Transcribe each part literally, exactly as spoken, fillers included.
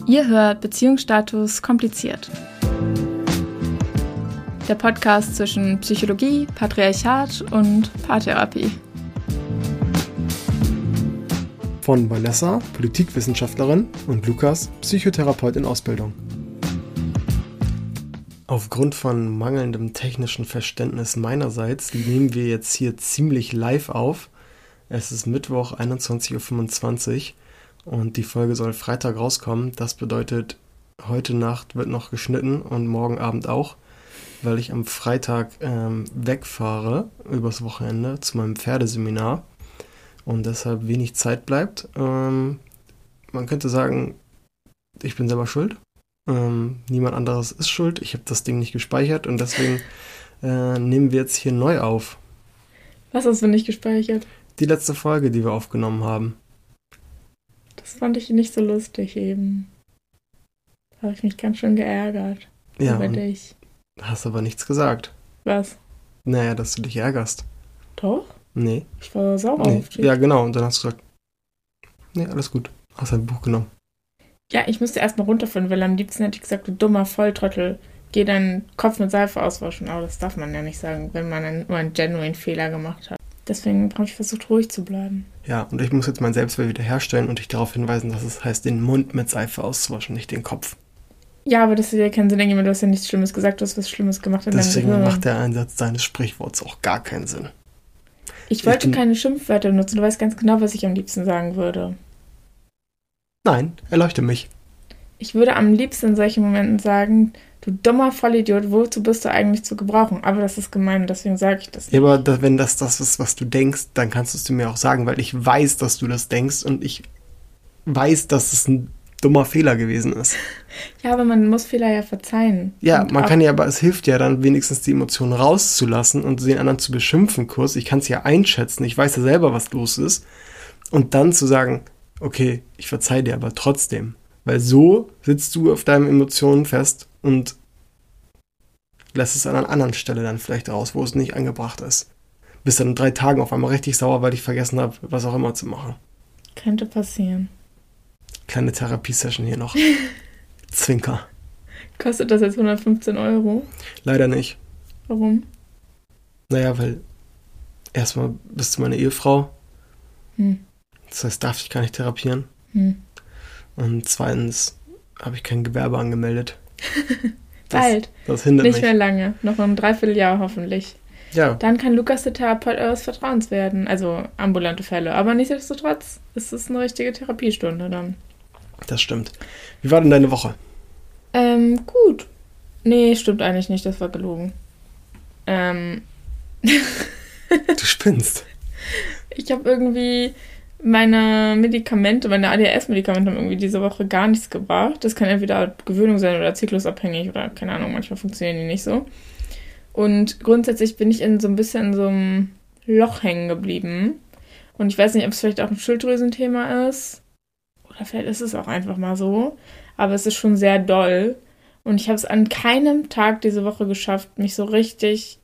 Ihr hört Beziehungsstatus kompliziert. Der Podcast zwischen Psychologie, Patriarchat und Paartherapie. Von Vanessa, Politikwissenschaftlerin, und Lukas, Psychotherapeut in Ausbildung. Aufgrund von mangelndem technischen Verständnis meinerseits nehmen wir jetzt hier ziemlich live auf. Es ist Mittwoch, einundzwanzig Uhr fünfundzwanzig und die Folge soll Freitag rauskommen. Das bedeutet, heute Nacht wird noch geschnitten und morgen Abend auch, weil ich am Freitag ähm, wegfahre übers Wochenende zu meinem Pferdeseminar und deshalb wenig Zeit bleibt. Ähm, man könnte sagen, ich bin selber schuld. Ähm, niemand anderes ist schuld. Ich habe das Ding nicht gespeichert und deswegen äh, nehmen wir jetzt hier neu auf. Was hast du nicht gespeichert? Die letzte Folge, die wir aufgenommen haben. Das fand ich nicht so lustig eben. Da habe ich mich ganz schön geärgert. Ja, über dich. Hast aber nichts gesagt. Was? Naja, dass du dich ärgerst. Doch? Nee. Ich war sauer nee. auf dich. Ja, genau. Und dann hast du gesagt, nee, alles gut. Hast ein Buch genommen. Ja, ich musste erstmal runterfinden, weil am liebsten hätte ich gesagt, du dummer Volltrottel, geh deinen Kopf mit Seife auswaschen. Aber das darf man ja nicht sagen, wenn man einen, nur einen genuine Fehler gemacht hat. Deswegen habe ich versucht, ruhig zu bleiben. Ja, und ich muss jetzt mein Selbstwert wieder herstellen und dich darauf hinweisen, dass es heißt, den Mund mit Seife auszuwaschen, nicht den Kopf. Ja, aber das ist ja keinen Sinn, du hast ja nichts Schlimmes gesagt, du hast was Schlimmes gemacht in deinem Gehirn. Deswegen macht der Einsatz deines Sprichworts auch gar keinen Sinn. Ich wollte ich bin... keine Schimpfwörter nutzen, du weißt ganz genau, was ich am liebsten sagen würde. Nein, erleuchte mich. Ich würde am liebsten in solchen Momenten sagen, du dummer Vollidiot, wozu bist du eigentlich zu gebrauchen? Aber das ist gemein, deswegen sage ich das nicht. Ja, aber da, wenn das das ist, was du denkst, dann kannst du es mir auch sagen, weil ich weiß, dass du das denkst und ich weiß, dass es ein dummer Fehler gewesen ist. Ja, aber man muss Fehler ja verzeihen. Ja, und man kann ja, aber es hilft ja dann wenigstens die Emotionen rauszulassen und den anderen zu beschimpfen kurz. Ich kann es ja einschätzen, ich weiß ja selber, was los ist. Und dann zu sagen, okay, ich verzeihe dir aber trotzdem. Weil so sitzt du auf deinen Emotionen fest und lässt es an einer anderen Stelle dann vielleicht raus, wo es nicht angebracht ist. Bist dann in drei Tagen auf einmal richtig sauer, weil ich vergessen habe, was auch immer zu machen. Könnte passieren. Kleine Therapiesession hier noch. Zwinker. Kostet das jetzt hundertfünfzehn Euro? Leider nicht. Warum? Naja, weil erstmal bist du meine Ehefrau. Hm. Das heißt, darf ich gar nicht therapieren. Hm. Und zweitens habe ich kein Gewerbe angemeldet. Das, Bald. Das hindert nicht mich. mehr lange. Noch ein Dreivierteljahr hoffentlich. Ja. Dann kann Lukas der Therapeut eures Vertrauens werden. Also ambulante Fälle. Aber nichtsdestotrotz ist es eine richtige Therapiestunde dann. Das stimmt. Wie war denn deine Woche? Ähm, gut. Nee, stimmt eigentlich nicht. Das war gelogen. Ähm. Du spinnst. Ich habe irgendwie meine Medikamente, meine A D H S-Medikamente haben irgendwie diese Woche gar nichts gebracht. Das kann entweder Gewöhnung sein oder zyklusabhängig oder keine Ahnung, manchmal funktionieren die nicht so. Und grundsätzlich bin ich in so ein bisschen in so einem Loch hängen geblieben. Und ich weiß nicht, ob es vielleicht auch ein Schilddrüsenthema ist. Oder vielleicht ist es auch einfach mal so. Aber es ist schon sehr doll. Und ich habe es an keinem Tag diese Woche geschafft, mich so richtig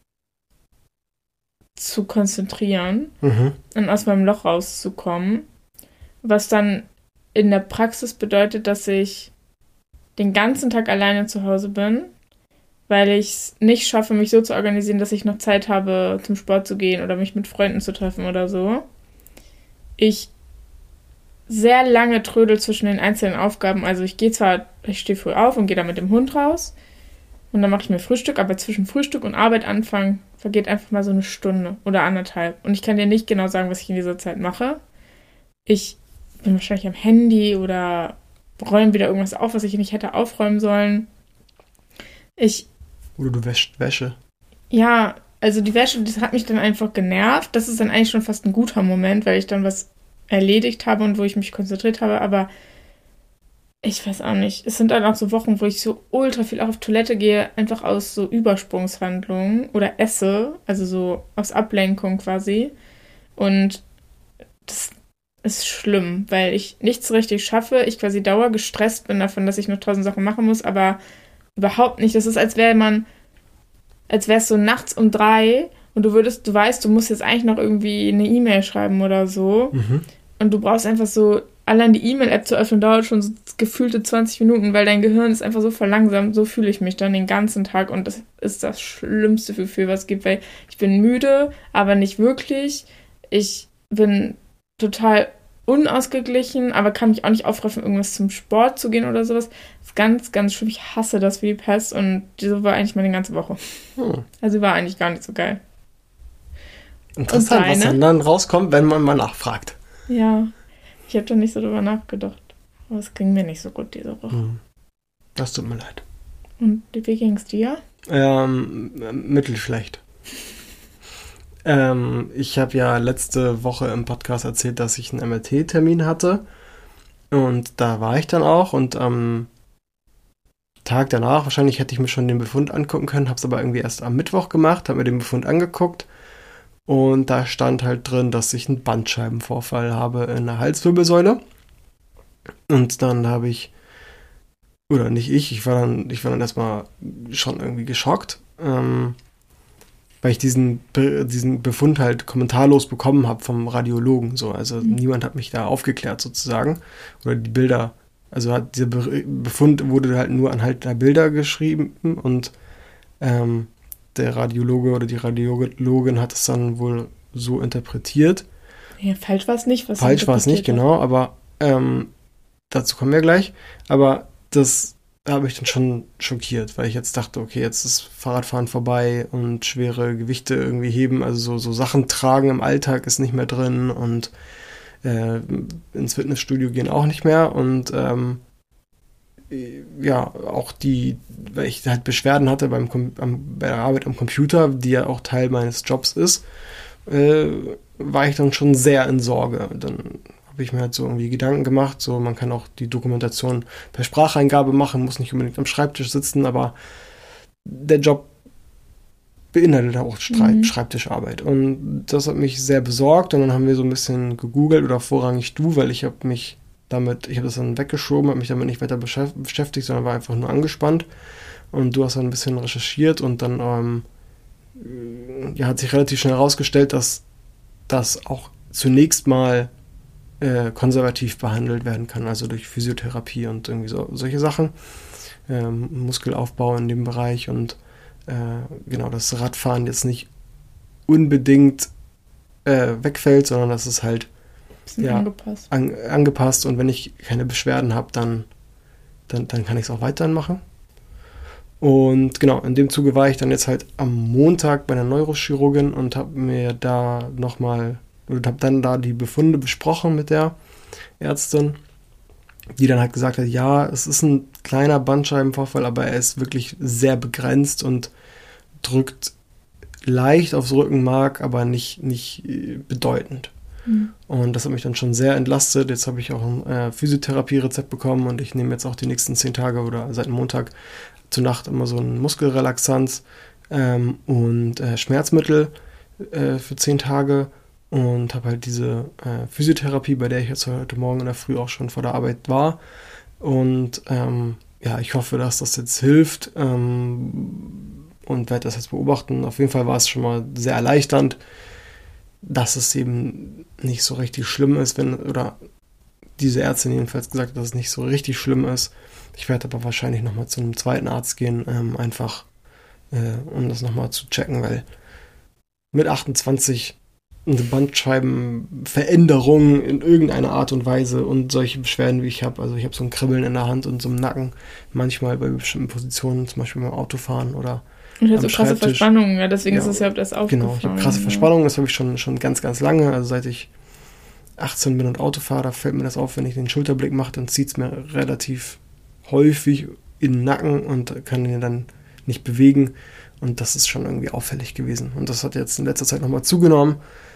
zu konzentrieren Mhm. und aus meinem Loch rauszukommen. Was dann in der Praxis bedeutet, dass ich den ganzen Tag alleine zu Hause bin, weil ich es nicht schaffe, mich so zu organisieren, dass ich noch Zeit habe, zum Sport zu gehen oder mich mit Freunden zu treffen oder so. Ich sehr lange trödel zwischen den einzelnen Aufgaben. Also ich gehe zwar, ich stehe früh auf und gehe dann mit dem Hund raus und dann mache ich mir Frühstück, aber zwischen Frühstück und Arbeit anfangen vergeht einfach mal so eine Stunde oder anderthalb. Und ich kann dir nicht genau sagen, was ich in dieser Zeit mache. Ich bin wahrscheinlich am Handy oder räume wieder irgendwas auf, was ich nicht hätte aufräumen sollen. Ich Oder du wäschst Wäsche. Ja, also die Wäsche, das hat mich dann einfach genervt. Das ist dann eigentlich schon fast ein guter Moment, weil ich dann was erledigt habe und wo ich mich konzentriert habe. Aber ich weiß auch nicht. Es sind dann auch so Wochen, wo ich so ultra viel auch auf Toilette gehe, einfach aus so Übersprungshandlungen oder esse, also so aus Ablenkung quasi. Und das ist schlimm, weil ich nichts richtig schaffe. Ich quasi dauergestresst bin davon, dass ich noch tausend Sachen machen muss, aber überhaupt nicht. Das ist, als wäre man, als wäre es so nachts um drei und du würdest, du weißt, du musst jetzt eigentlich noch irgendwie eine E-Mail schreiben oder so. Mhm. Und du brauchst einfach so allein die E-Mail-App zu öffnen dauert schon so gefühlte zwanzig Minuten, weil dein Gehirn ist einfach so verlangsamt. So fühle ich mich dann den ganzen Tag und das ist das schlimmste Gefühl, was es gibt, weil ich bin müde, aber nicht wirklich. Ich bin total unausgeglichen, aber kann mich auch nicht aufraffen, irgendwas zum Sport zu gehen oder sowas. Das ist ganz, ganz schlimm. Ich hasse das wie die Pest und so war eigentlich meine ganze Woche. Hm. Also war eigentlich gar nicht so geil. Interessant, was dann, dann rauskommt, wenn man mal nachfragt. Ja, ich habe da nicht so drüber nachgedacht. Aber es ging mir nicht so gut diese Woche. Hm. Das tut mir leid. Und wie ging es dir? Ähm, mittelschlecht. ähm, ich habe ja letzte Woche im Podcast erzählt, dass ich einen M R T-Termin hatte. Und da war ich dann auch. Und am Tag danach, wahrscheinlich hätte ich mir schon den Befund angucken können, habe es aber irgendwie erst am Mittwoch gemacht, habe mir den Befund angeguckt. Und da stand halt drin, dass ich einen Bandscheibenvorfall habe in der Halswirbelsäule. Und dann habe ich, oder nicht ich, ich war dann, ich war dann erstmal schon irgendwie geschockt, ähm, weil ich diesen, diesen Befund halt kommentarlos bekommen habe vom Radiologen. So. Also mhm. niemand hat mich da aufgeklärt sozusagen. Oder die Bilder, also hat dieser Befund wurde halt nur anhand der Bilder geschrieben und ähm, der Radiologe oder die Radiologin hat es dann wohl so interpretiert. Ja, falsch war es nicht. Was falsch war es nicht, genau, aber ähm, dazu kommen wir gleich. Aber das habe ich dann schon schockiert, weil ich jetzt dachte, okay, jetzt ist Fahrradfahren vorbei und schwere Gewichte irgendwie heben, also so, so Sachen tragen im Alltag ist nicht mehr drin und äh, ins Fitnessstudio gehen auch nicht mehr und ähm, ja, auch die, weil ich halt Beschwerden hatte beim am, bei der Arbeit am Computer, die ja auch Teil meines Jobs ist, äh, war ich dann schon sehr in Sorge. Dann habe ich mir halt so irgendwie Gedanken gemacht, so man kann auch die Dokumentation per Spracheingabe machen, muss nicht unbedingt am Schreibtisch sitzen, aber der Job beinhaltet auch Streit, mhm. Schreibtischarbeit. Und das hat mich sehr besorgt und dann haben wir so ein bisschen gegoogelt oder vorrangig du, weil ich habe mich damit, ich habe das dann weggeschoben, habe mich damit nicht weiter beschäftigt, sondern war einfach nur angespannt. Und du hast dann ein bisschen recherchiert und dann ähm, ja, hat sich relativ schnell herausgestellt, dass das auch zunächst mal äh, konservativ behandelt werden kann, also durch Physiotherapie und irgendwie so, solche Sachen. Ähm, Muskelaufbau in dem Bereich und äh, genau, das Radfahren jetzt nicht unbedingt äh, wegfällt, sondern dass es halt ja, angepasst. An, angepasst und wenn ich keine Beschwerden habe, dann, dann, dann kann ich es auch weiterhin machen. Und genau, in dem Zuge war ich dann jetzt halt am Montag bei einer Neurochirurgin und habe mir da nochmal, oder habe dann da die Befunde besprochen mit der Ärztin, die dann halt gesagt hat, ja, es ist ein kleiner Bandscheibenvorfall, aber er ist wirklich sehr begrenzt und drückt leicht aufs Rückenmark, aber nicht, nicht bedeutend. Mhm. Und das hat mich dann schon sehr entlastet. Jetzt habe ich auch ein äh, Physiotherapie-Rezept bekommen und ich nehme jetzt auch die nächsten zehn Tage oder seit Montag zur Nacht immer so ein Muskelrelaxanz ähm, und äh, Schmerzmittel äh, für zehn Tage und habe halt diese äh, Physiotherapie, bei der ich jetzt heute Morgen in der Früh auch schon vor der Arbeit war. Und ähm, ja, ich hoffe, dass das jetzt hilft ähm, und werde das jetzt beobachten. Auf jeden Fall war es schon mal sehr erleichternd, dass es eben nicht so richtig schlimm ist, wenn, oder diese Ärztin jedenfalls gesagt hat, dass es nicht so richtig schlimm ist. Ich werde aber wahrscheinlich nochmal zu einem zweiten Arzt gehen, ähm, einfach äh, um das nochmal zu checken, weil mit achtundzwanzig eine Bandscheibenveränderung in irgendeiner Art und Weise und solche Beschwerden, wie ich habe, also ich habe so ein Kribbeln in der Hand und so im Nacken, manchmal bei bestimmten Positionen, zum Beispiel beim Autofahren oder und du hast so krasse Verspannungen, ja, deswegen ja, ist es ja das aufgefallen. Genau, ich habe krasse Verspannungen, das habe ich schon, schon ganz, ganz lange, also seit ich achtzehn bin und Auto fahre, da fällt mir das auf, wenn ich den Schulterblick mache, dann zieht es mir relativ häufig in den Nacken und kann den dann nicht bewegen und das ist schon irgendwie auffällig gewesen und das hat jetzt in letzter Zeit nochmal zugenommen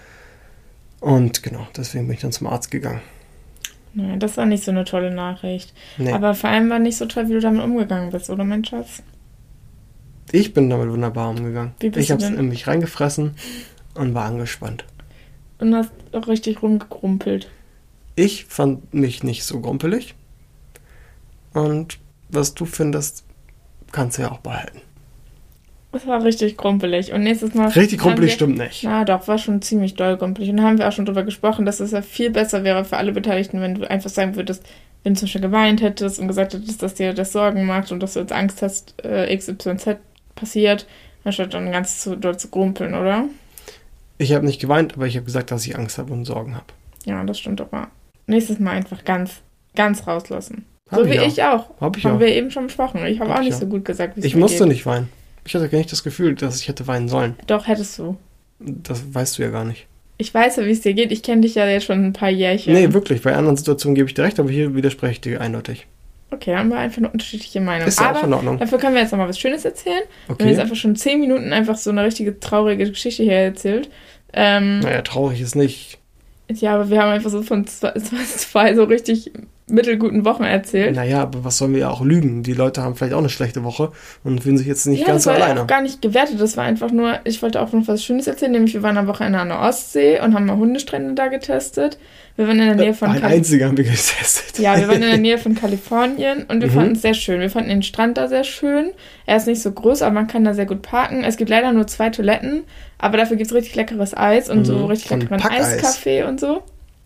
und genau, deswegen bin ich dann zum Arzt gegangen. Nein, das war nicht so eine tolle Nachricht, nee. Aber vor allem war nicht so toll, wie du damit umgegangen bist, oder mein Schatz? Ich bin damit wunderbar umgegangen. Wie bist ich habe es denn? in mich reingefressen und war angespannt. Und hast auch richtig rumgegrumpelt. Ich fand mich nicht so grumpelig. Und was du findest, kannst du ja auch behalten. Das war richtig grumpelig. Und nächstes Mal... Richtig grumpelig wir, stimmt nicht. Na doch, war schon ziemlich doll grumpelig. Und da haben wir auch schon drüber gesprochen, dass es ja viel besser wäre für alle Beteiligten, wenn du einfach sagen würdest, wenn du zum Beispiel geweint hättest und gesagt hättest, dass dir das Sorgen macht und dass du jetzt Angst hast, äh, X Y Z passiert, anstatt dann ganz zu, dort zu grumpeln, oder? Ich habe nicht geweint, aber ich habe gesagt, dass ich Angst habe und Sorgen habe. Ja, das stimmt aber. Nächstes Mal einfach ganz, ganz rauslassen. Hab so ich wie auch. ich auch. Hab ich Haben auch. wir eben schon besprochen. Ich habe Hab auch ich nicht auch. so gut gesagt, wie es Ich mir musste geht. nicht weinen. Ich hatte gar nicht das Gefühl, dass ich hätte weinen sollen. Doch, hättest du. Das weißt du ja gar nicht. Ich weiß ja, wie es dir geht. Ich kenne dich ja jetzt schon ein paar Jährchen. Nee, wirklich. Bei anderen Situationen gebe ich dir recht, aber hier widerspreche ich dir eindeutig. Okay, dann haben wir einfach eine unterschiedliche Meinung. Ist ja auch Aber in Ordnung. dafür können wir jetzt nochmal was Schönes erzählen. Wir haben Okay. jetzt einfach schon zehn Minuten einfach so eine richtige traurige Geschichte hier erzählt. Ähm, Naja, traurig ist nicht. Ja, aber wir haben einfach so von zwei, zwei so richtig mittelguten Wochen erzählt. Naja, aber was sollen wir ja auch lügen? Die Leute haben vielleicht auch eine schlechte Woche und fühlen sich jetzt nicht Ja, ganz so das war ja alleine. auch gar nicht gewertet. Das war einfach nur, ich wollte auch noch was Schönes erzählen, nämlich wir waren am Wochenende an der Ostsee und haben mal Hundestrände da getestet. Wir waren in der Nähe von Ein Kal- einziger haben wir getestet. Ja, wir waren in der Nähe von Kalifornien und wir Mhm. fanden es sehr schön. Wir fanden den Strand da sehr schön. Er ist nicht so groß, aber man kann da sehr gut parken. Es gibt leider nur zwei Toiletten, aber dafür gibt es richtig leckeres Eis und Mhm, so richtig von leckeren Packeis. Eiskaffee und so.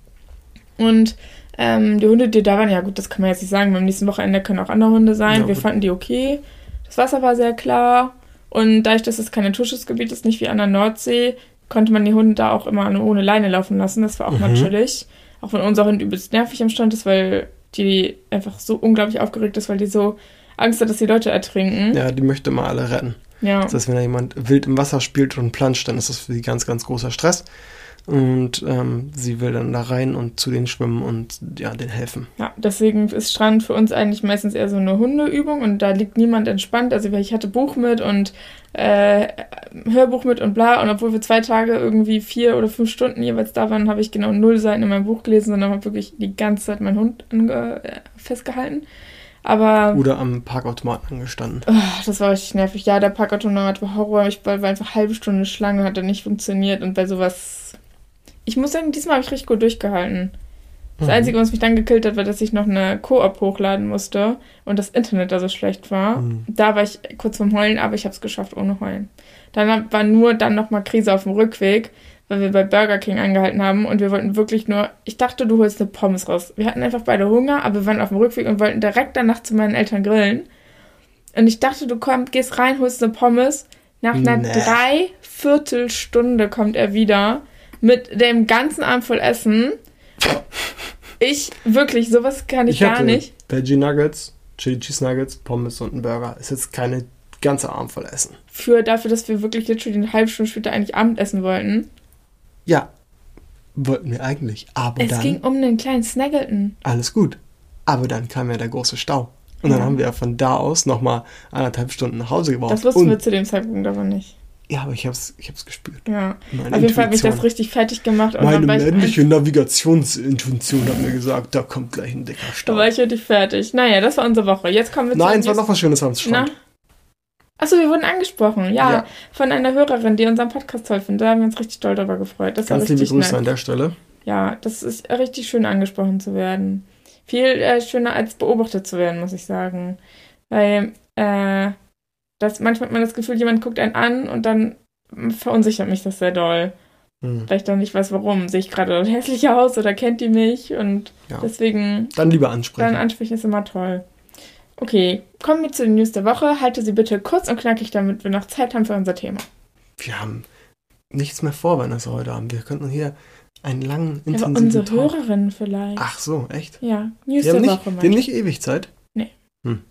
Und ähm, die Hunde, die da waren, ja gut, das kann man jetzt nicht sagen. Beim nächsten Wochenende können auch andere Hunde sein. Ja, wir gut. fanden die okay. Das Wasser war sehr klar. Und dadurch, dass es kein Naturschutzgebiet ist, nicht wie an der Nordsee, konnte man die Hunde da auch immer ohne Leine laufen lassen. Das war auch Mhm. mal chillig. Auch wenn unser Hund übelst nervig am Stand ist, weil die einfach so unglaublich aufgeregt ist, weil die so Angst hat, dass die Leute ertrinken. Ja, die möchte mal alle retten. Ja. Das heißt, wenn da jemand wild im Wasser spielt und planscht, dann ist das für sie ganz, ganz großer Stress. Und ähm, sie will dann da rein und zu denen schwimmen und ja, denen helfen. Ja, deswegen ist Strand für uns eigentlich meistens eher so eine Hundeübung und da liegt niemand entspannt. Also ich hatte Buch mit und äh, Hörbuch mit und bla. Und obwohl wir zwei Tage irgendwie vier oder fünf Stunden jeweils da waren, habe ich genau null Seiten in meinem Buch gelesen, sondern habe wirklich die ganze Zeit meinen Hund ange- äh, festgehalten. Aber Oder am Parkautomaten angestanden. oh, das war richtig nervig. Ja, der Parkautomat war Horror. Ich war war einfach halbe Stunde Schlange, hat dann nicht funktioniert und bei sowas... Ich muss sagen, diesmal habe ich richtig gut durchgehalten. Das Mhm. Einzige, was mich dann gekillt hat, war, dass ich noch eine Koop hochladen musste und das Internet da so schlecht war. Mhm. Da war ich kurz vorm Heulen, aber ich habe es geschafft ohne Heulen. Dann war nur dann nochmal Krise auf dem Rückweg, weil wir bei Burger King angehalten haben und wir wollten wirklich nur, ich dachte, du holst eine Pommes raus. Wir hatten einfach beide Hunger, aber wir waren auf dem Rückweg und wollten direkt danach zu meinen Eltern grillen. Und ich dachte, du kommst, gehst rein, holst eine Pommes. Nach einer Nee. Dreiviertelstunde kommt er wieder mit dem ganzen Arm voll Essen. Ich, wirklich, sowas kann ich, Ich gar hatte nicht. Veggie Nuggets, Chili Cheese Nuggets, Pommes und ein Burger. Ist jetzt keine ganze Arm voll Essen. Für dafür, dass wir wirklich literally eine halbe Stunde später eigentlich Abendessen wollten. Ja, wollten wir eigentlich. Aber Es dann, ging um einen kleinen Snaggleton. alles gut. Aber dann kam ja der große Stau. Und dann Ja. haben wir ja von da aus nochmal anderthalb Stunden nach Hause gebraucht. Das wussten und, wir zu dem Zeitpunkt aber nicht. Ja, aber ich hab's, ich hab's gespürt. Ja. Meine Auf jeden Fall hat mich Intuition. das richtig fertig gemacht. Und Meine dann war ich, männliche Navigationsintuition hat mir gesagt, da kommt gleich ein dicker da Stau. war ich richtig fertig. Naja, das war unsere Woche. Jetzt kommen wir zu Nein, es war News- noch was Schönes am Strand. Achso, wir wurden angesprochen. Ja, Ja. von einer Hörerin, die unseren Podcast toll findet. Da haben wir uns richtig doll darüber gefreut. Das Ganz war liebe richtig Grüße nett. an der Stelle. Ja, das ist richtig schön angesprochen zu werden. Viel äh, schöner als beobachtet zu werden, muss ich sagen. Weil, äh, das, manchmal hat man das Gefühl, jemand guckt einen an und dann verunsichert mich das sehr doll. Hm. Weil ich dann nicht weiß, warum. Sehe ich gerade hässlich aus oder kennt die mich? Und Ja. deswegen, Dann lieber dann ansprechen. ansprechen ist immer toll. Okay, kommen wir zu den News der Woche. Halte sie bitte kurz und knackig, damit wir noch Zeit haben für unser Thema. Wir haben nichts mehr vor, wenn wir es heute haben. Wir könnten hier einen langen, Aber intensiven unsere Talk. Hörerinnen vielleicht. Ach so, echt? Ja, News Wir der haben, nicht, Woche. wir haben Mann. nicht ewig Zeit? Nee. Hm.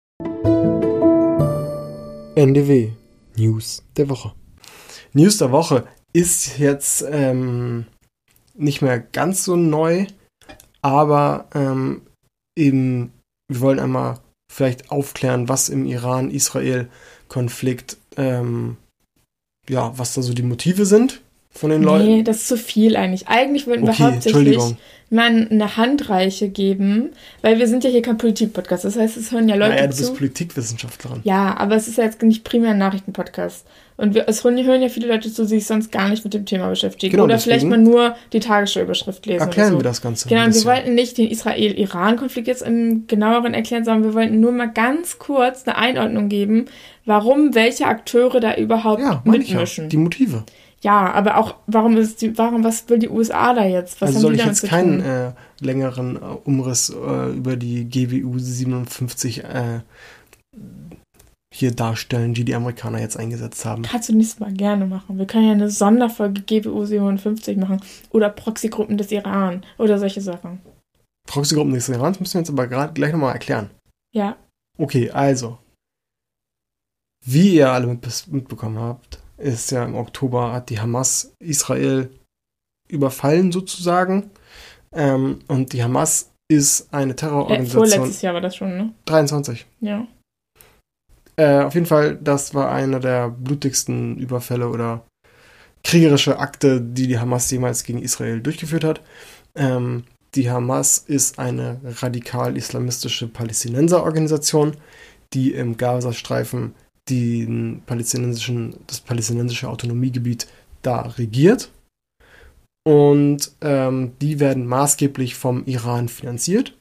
N D W. News der Woche. News der Woche ist jetzt ähm, nicht mehr ganz so neu, aber ähm, eben, wir wollen einmal vielleicht aufklären, was im Iran-Israel-Konflikt, ähm, ja, was da so die Motive sind von den Leuten. Nee, das ist zu viel eigentlich. Eigentlich wollten wir Okay, hauptsächlich Entschuldigung. mal eine Handreiche geben, weil wir sind ja hier kein Politik-Podcast. Das heißt, es hören ja Leute Naja, du zu. bist Politikwissenschaftlerin. Ja, aber es ist ja jetzt nicht primär ein Nachrichten-Podcast. Und wir, es hören hören ja viele Leute zu, die sich sonst gar nicht mit dem Thema beschäftigen. Genau, Oder deswegen vielleicht mal nur die Tagesschau-Überschrift lesen. Erklären oder so. wir das Ganze. Genau, ein und wir bisschen. wollten nicht den Israel-Iran-Konflikt jetzt im genaueren erklären, sondern wir wollten nur mal ganz kurz eine Einordnung geben, warum welche Akteure da überhaupt Ja, meine ich ja. mitmischen. Die Motive. Ja, aber auch, warum ist die, warum, was will die U S A da jetzt? Was Also haben soll die ich damit jetzt zu keinen tun? äh, längeren äh, Umriss äh, über die G W U siebenundfünfzig äh, hier darstellen, die die Amerikaner jetzt eingesetzt haben? Kannst du nächstes Mal gerne machen. Wir können ja eine Sonderfolge G W U siebenundfünfzig machen. Oder Proxygruppen des Iran. Oder solche Sachen. Proxygruppen des Irans müssen wir jetzt aber gerade gleich nochmal erklären. Ja. Okay, also. Wie ihr alle mit, mitbekommen habt, ist ja im Oktober hat die Hamas Israel überfallen sozusagen. Ähm, und die Hamas ist eine Äh, Terrororganisation. vorletztes Jahr war das schon, ne? dreiundzwanzig. Ja. Äh, auf jeden Fall, das war einer der blutigsten Überfälle oder kriegerische Akte, die die Hamas jemals gegen Israel durchgeführt hat. Ähm, die Hamas ist eine radikal-islamistische Palästinenserorganisation, die im Gazastreifen den palästinensischen, das palästinensische Autonomiegebiet da regiert. Und ähm, die werden maßgeblich vom Iran finanziert.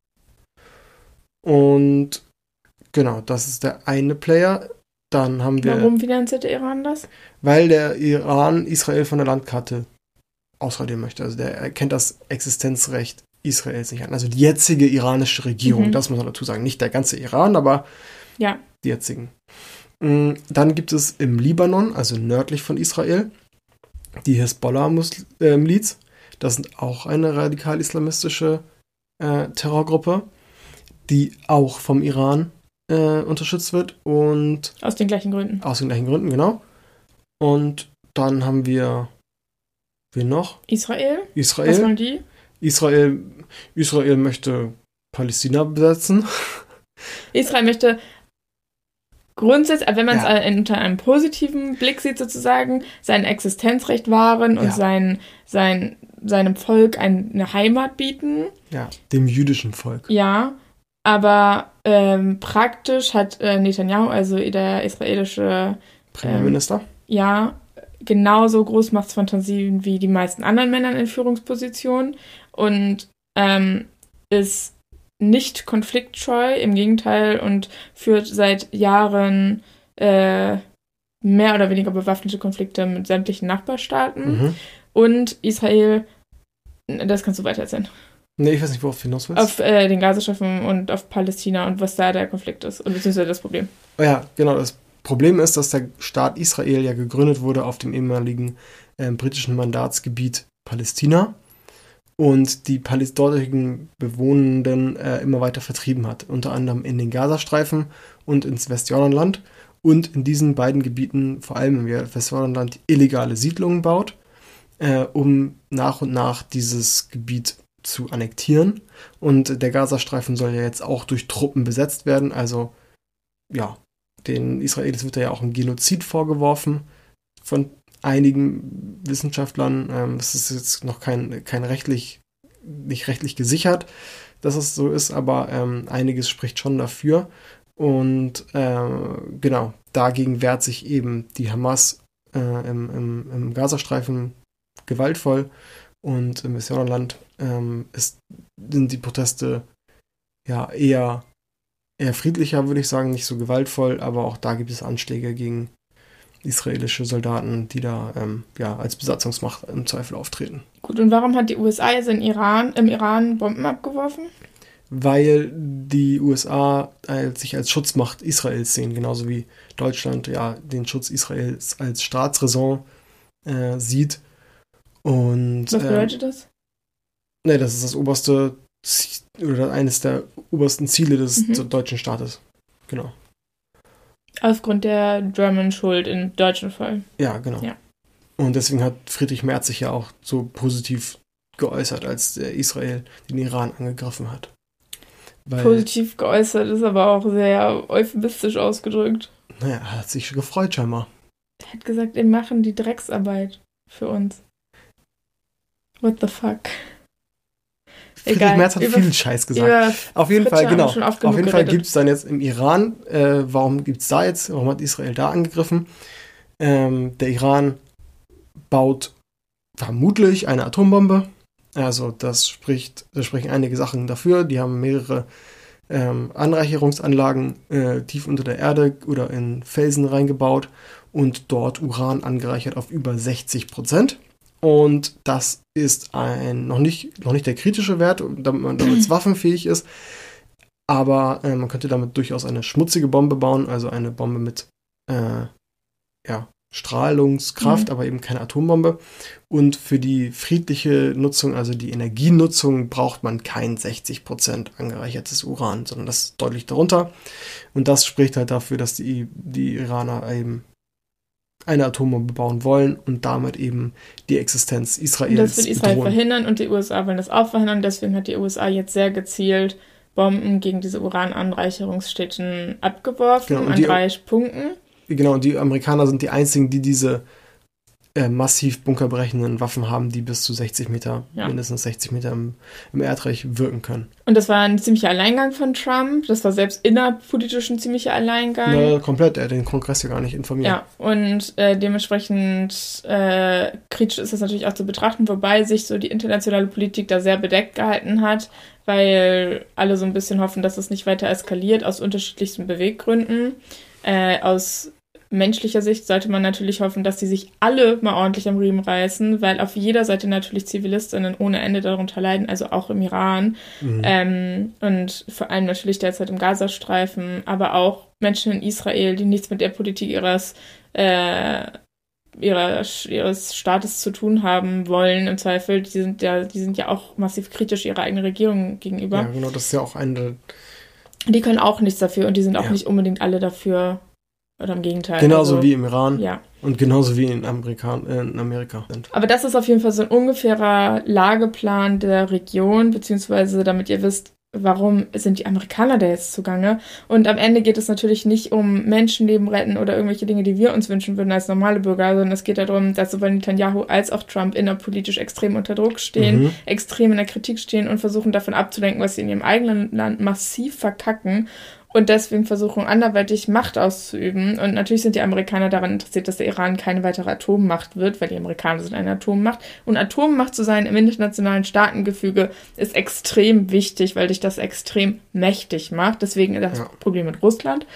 Und genau, das ist der eine Player. Dann haben wir, Warum finanziert der Iran das? weil der Iran Israel von der Landkarte ausradieren möchte. Also der erkennt das Existenzrecht Israels nicht an. Also die jetzige iranische Regierung, Mhm. das muss man dazu sagen. Nicht der ganze Iran, aber Ja. die jetzigen. Dann gibt es im Libanon, also nördlich von Israel, die Hezbollah-Miliz. Das ist auch eine radikal-islamistische äh, Terrorgruppe, die auch vom Iran äh, unterstützt wird und Aus den gleichen Gründen. aus den gleichen Gründen, genau. Und dann haben wir, wen noch? Israel? Was Israel. wollen die? Israel, Israel möchte Palästina besetzen. Israel möchte grundsätzlich, wenn man es Ja. unter einem positiven Blick sieht sozusagen, sein Existenzrecht wahren und Ja. sein, sein, seinem Volk ein, eine Heimat bieten. Ja, dem jüdischen Volk. Ja, aber ähm, praktisch hat äh, Netanyahu, also der israelische, Premierminister. ja, genauso Großmachtsfantasien wie die meisten anderen Männer in Führungspositionen und ähm, ist nicht konfliktscheu, im Gegenteil, und führt seit Jahren äh, mehr oder weniger bewaffnete Konflikte mit sämtlichen Nachbarstaaten. Mhm. Und Israel, das kannst du weiter erzählen, Nee, ich weiß nicht, worauf du hinaus willst. auf äh, den Gazastreifen und auf Palästina und was da der Konflikt ist, und beziehungsweise das Problem. Oh ja, genau. Das Problem ist, dass der Staat Israel ja gegründet wurde auf dem ehemaligen äh, britischen Mandatsgebiet Palästina und die Paläs- dortigen Bewohnenden äh, immer weiter vertrieben hat. Unter anderem in den Gazastreifen und ins Westjordanland und in diesen beiden Gebieten, vor allem im Westjordanland, illegale Siedlungen baut, äh, um nach und nach dieses Gebiet zu annektieren. Und der Gazastreifen soll ja jetzt auch durch Truppen besetzt werden. Also, ja, den Israelis wird ja auch ein Genozid vorgeworfen von einigen Wissenschaftlern. Ähm, das ist jetzt noch kein, kein rechtlich, nicht rechtlich gesichert, dass es so ist, aber ähm, einiges spricht schon dafür. Und äh, genau, dagegen wehrt sich eben die Hamas äh, im, im, im Gazastreifen gewaltvoll. Und im Westjordanland ähm, ist, sind die Proteste ja eher, eher friedlicher, würde ich sagen, nicht so gewaltvoll, aber auch da gibt es Anschläge gegen israelische Soldaten, die da ähm, ja, als Besatzungsmacht im Zweifel auftreten. Gut, und warum hat die U S A jetzt in Iran, im Iran Bomben abgeworfen? Weil die U S A als, sich als Schutzmacht Israels sehen, genauso wie Deutschland ja den Schutz Israels als Staatsräson äh, sieht. Und, Was bedeutet ähm, das? Ne, das ist das oberste Ziel, oder eines der obersten Ziele des Mhm. deutschen Staates. Genau. Aufgrund der German Schuld im deutschen Fall. Ja, genau. Ja. Und deswegen hat Friedrich Merz sich ja auch so positiv geäußert, als der Israel den Iran angegriffen hat. Weil, Positiv geäußert ist aber auch sehr euphemistisch ausgedrückt. naja, er hat sich gefreut scheinbar. Er hat gesagt, wir machen die Drecksarbeit. für uns. What the fuck? Friedrich Egal. Merz hat Über- viel Scheiß gesagt. Über Auf jeden Fritsche Fall, haben wir genau. schon oft Auf genug jeden Fall geredet. gibt es dann jetzt im Iran, äh, warum gibt es da jetzt, warum hat Israel da angegriffen? Ähm, der Iran baut vermutlich eine Atombombe. Also das spricht, da sprechen einige Sachen dafür. Die haben mehrere ähm, Anreicherungsanlagen äh, tief unter der Erde oder in Felsen reingebaut und dort Uran angereichert auf über sechzig Prozent. Und das ist ein noch nicht, noch nicht der kritische Wert, damit man damit es waffenfähig ist. Aber äh, man könnte damit durchaus eine schmutzige Bombe bauen, also eine Bombe mit äh, ja, Strahlungskraft, Mhm. aber eben keine Atombombe. Und für die friedliche Nutzung, also die Energienutzung, braucht man kein sechzig Prozent angereichertes Uran, sondern das ist deutlich darunter. Und das spricht halt dafür, dass die, die Iraner eben eine Atombombe bauen wollen und damit eben die Existenz Und Israels das will Israel bedrohen. verhindern und die U S A wollen das auch verhindern. Deswegen hat die U S A jetzt sehr gezielt Bomben gegen diese Urananreicherungsstätten abgeworfen Genau, und an die- drei Punkten. Genau, und die Amerikaner sind die einzigen, die diese äh, massiv bunkerbrechenden Waffen haben, die bis zu sechzig Meter, Ja. mindestens sechzig Meter im, im Erdreich wirken können. Und das war ein ziemlicher Alleingang von Trump. Das war selbst innerpolitisch ein ziemlicher Alleingang. Ja, komplett, er hat den Kongress ja gar nicht informiert. Ja, und äh, dementsprechend äh, kritisch ist das natürlich auch zu betrachten, wobei sich so die internationale Politik da sehr bedeckt gehalten hat, weil alle so ein bisschen hoffen, dass es nicht weiter eskaliert, aus unterschiedlichsten Beweggründen. Äh, aus menschlicher Sicht sollte man natürlich hoffen, dass die sich alle mal ordentlich am Riemen reißen, weil auf jeder Seite natürlich Zivilistinnen ohne Ende darunter leiden, also auch im Iran. Mhm. Ähm, und vor allem natürlich derzeit im Gazastreifen, aber auch Menschen in Israel, die nichts mit der Politik ihres, äh, ihrer, ihres Staates zu tun haben wollen, im Zweifel, die sind ja, die sind ja auch massiv kritisch ihrer eigenen Regierung gegenüber. Ja, genau, das ist ja auch eine. Die können auch nichts dafür und die sind auch Ja. nicht unbedingt alle dafür, oder im Gegenteil. Genauso also, wie im Iran Ja. und genauso wie in, Amerikan äh, in Amerika sind. Aber das ist auf jeden Fall so ein ungefährer Lageplan der Region, beziehungsweise damit ihr wisst, warum sind die Amerikaner da jetzt zugange. Und am Ende geht es natürlich nicht um Menschenleben retten oder irgendwelche Dinge, die wir uns wünschen würden als normale Bürger, sondern es geht darum, dass sowohl Netanyahu als auch Trump innerpolitisch extrem unter Druck stehen, Mhm. extrem in der Kritik stehen und versuchen davon abzulenken, was sie in ihrem eigenen Land massiv verkacken. Und deswegen versuchen, anderweitig Macht auszuüben. Und natürlich sind die Amerikaner daran interessiert, dass der Iran keine weitere Atommacht wird, weil die Amerikaner sind eine Atommacht. Und Atommacht zu sein im internationalen Staatengefüge ist extrem wichtig, weil dich das extrem mächtig macht. Deswegen das Ja. Problem mit Russland.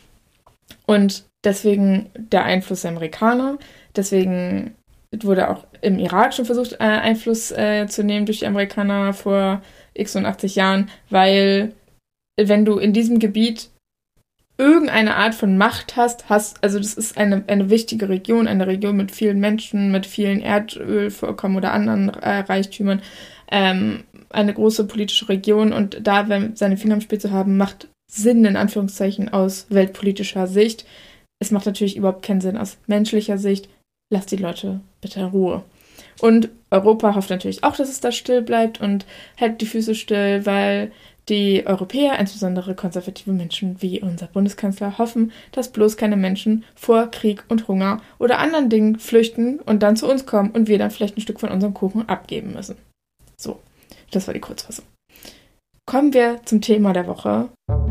Und deswegen der Einfluss der Amerikaner. Deswegen wurde auch im Irak schon versucht, äh, Einfluss äh, zu nehmen durch die Amerikaner vor x und achtzig Jahren, weil wenn du in diesem Gebiet irgendeine Art von Macht hast, hast, also das ist eine, eine wichtige Region, eine Region mit vielen Menschen, mit vielen Erdölvorkommen oder anderen äh, Reichtümern, ähm, eine große politische Region und da wenn seine Finger im Spiel zu haben, macht Sinn, in Anführungszeichen, aus weltpolitischer Sicht. Es macht natürlich überhaupt keinen Sinn aus menschlicher Sicht. Lasst die Leute bitte in Ruhe. Und Europa hofft natürlich auch, dass es da still bleibt und hält die Füße still, weil die Europäer, insbesondere konservative Menschen wie unser Bundeskanzler, hoffen, dass bloß keine Menschen vor Krieg und Hunger oder anderen Dingen flüchten und dann zu uns kommen und wir dann vielleicht ein Stück von unserem Kuchen abgeben müssen. So, das war die Kurzfassung. Kommen wir zum Thema der Woche.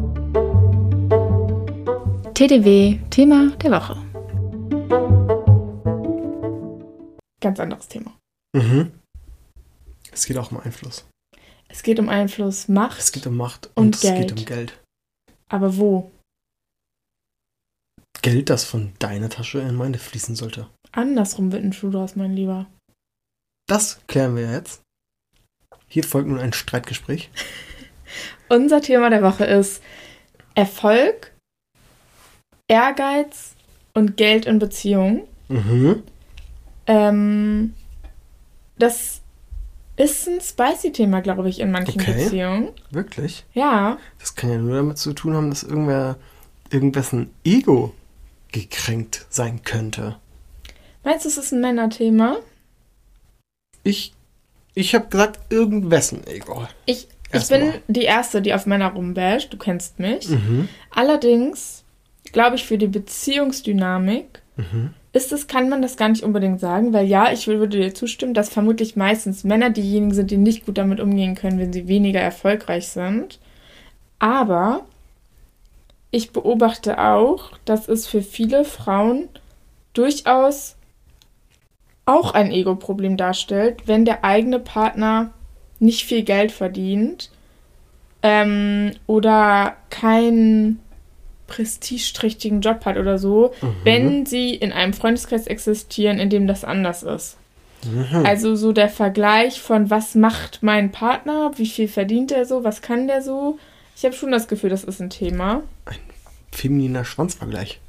T D W, Thema der Woche. Ganz anderes Thema. Mhm. Es geht auch um Einfluss. Es geht um Einfluss, Macht. Es geht um Macht Und und, es Geld. geht um Geld. Aber wo? Geld, das von deiner Tasche in meine fließen sollte. Andersrum wird ein Schuh draus, mein Lieber. Das klären wir jetzt. Hier folgt nun ein Streitgespräch. Unser Thema der Woche ist Erfolg, Ehrgeiz und Geld in Beziehungen. Mhm. Ähm, das ist ein spicy Thema, glaube ich, in manchen Okay. Beziehungen. Wirklich? Ja, Das kann ja nur damit zu tun haben, dass irgendwer irgendwessen Ego gekränkt sein könnte. meinst du, es ist ein Männerthema? Ich, ich habe gesagt, irgendwessen Ego. Ich, ich Erstmal. bin die Erste, die auf Männer rumbasht. Du kennst mich. Mhm. Allerdings glaube ich, für die Beziehungsdynamik Mhm. ist es, kann man das gar nicht unbedingt sagen, weil ja, ich würde dir zustimmen, dass vermutlich meistens Männer diejenigen sind, die nicht gut damit umgehen können, wenn sie weniger erfolgreich sind. Aber ich beobachte auch, dass es für viele Frauen durchaus auch ein Ego-Problem darstellt, wenn der eigene Partner nicht viel Geld verdient ähm, oder keinen prestigeträchtigen Job hat oder so, mhm. wenn sie in einem Freundeskreis existieren, in dem das anders ist. Mhm. Also so der Vergleich von, was macht mein Partner, wie viel verdient der so, was kann der so. Ich habe schon das Gefühl, das ist ein Thema. Ein femininer Schwanzvergleich.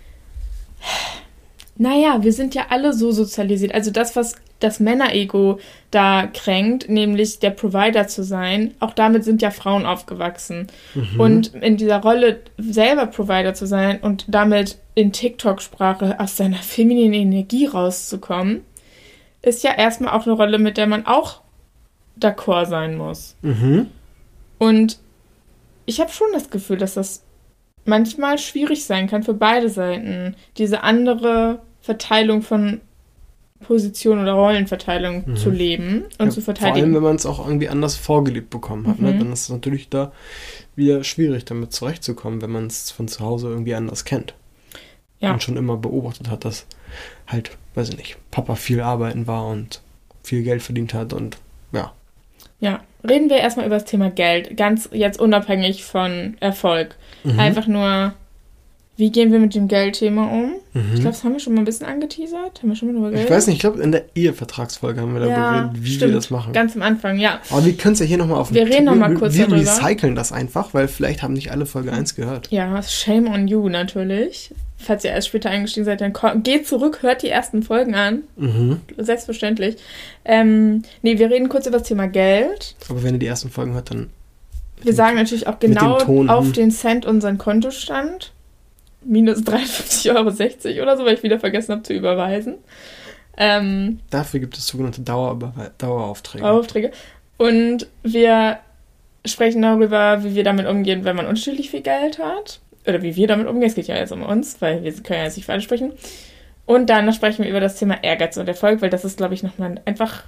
Naja, wir sind ja alle so sozialisiert. Also das, was das Männerego da kränkt, nämlich der Provider zu sein, auch damit sind ja Frauen aufgewachsen. Mhm. Und in dieser Rolle selber Provider zu sein und damit in TikTok-Sprache aus seiner femininen Energie rauszukommen, ist ja erstmal auch eine Rolle, mit der man auch d'accord sein muss. Mhm. Und ich habe schon das Gefühl, dass das manchmal schwierig sein kann für beide Seiten, diese andere Verteilung von Position oder Rollenverteilung mhm. zu leben und ja, zu verteidigen. Vor allem, wenn man es auch irgendwie anders vorgelebt bekommen hat. Mhm. Ne? Dann ist es natürlich da wieder schwierig, damit zurechtzukommen, wenn man es von zu Hause irgendwie anders kennt. Ja. Und schon immer beobachtet hat, dass halt, weiß ich nicht, Papa viel arbeiten war und viel Geld verdient hat und ja. Ja, reden wir erstmal über das Thema Geld, ganz jetzt unabhängig von Erfolg. Mhm. Einfach nur, wie gehen wir mit dem Geldthema um? Mhm. Ich glaube, das haben wir schon mal ein bisschen angeteasert. Haben wir schon mal darüber geredet? Ich weiß nicht, ich glaube, in der Ehevertragsfolge haben wir darüber ja, geredet, wie stimmt, wir das machen. Ganz am Anfang, ja. Aber wir können es ja hier nochmal auf den Wir reden nochmal kurz wir darüber. Wir recyceln das einfach, weil vielleicht haben nicht alle Folge eins gehört. Ja, shame on you natürlich. Falls ihr erst später eingestiegen seid, dann ko- geht zurück, hört die ersten Folgen an. Mhm. Selbstverständlich. Ähm, nee, wir reden kurz über das Thema Geld. Aber wenn ihr die ersten Folgen hört, dann... Wir sagen natürlich auch genau Ton, auf hm. den Cent unseren Kontostand. Minus dreiundfünfzig Euro sechzig oder so, weil ich wieder vergessen habe zu überweisen. Ähm, Dafür gibt es sogenannte Dauerbe- Daueraufträge. Aufträge. Und wir sprechen darüber, wie wir damit umgehen, wenn man unterschiedlich viel Geld hat. Oder wie wir damit umgehen. Es geht ja jetzt um uns, weil wir können ja jetzt nicht für alle sprechen. Und dann sprechen wir über das Thema Ehrgeiz und Erfolg, weil das ist, glaube ich, nochmal einfach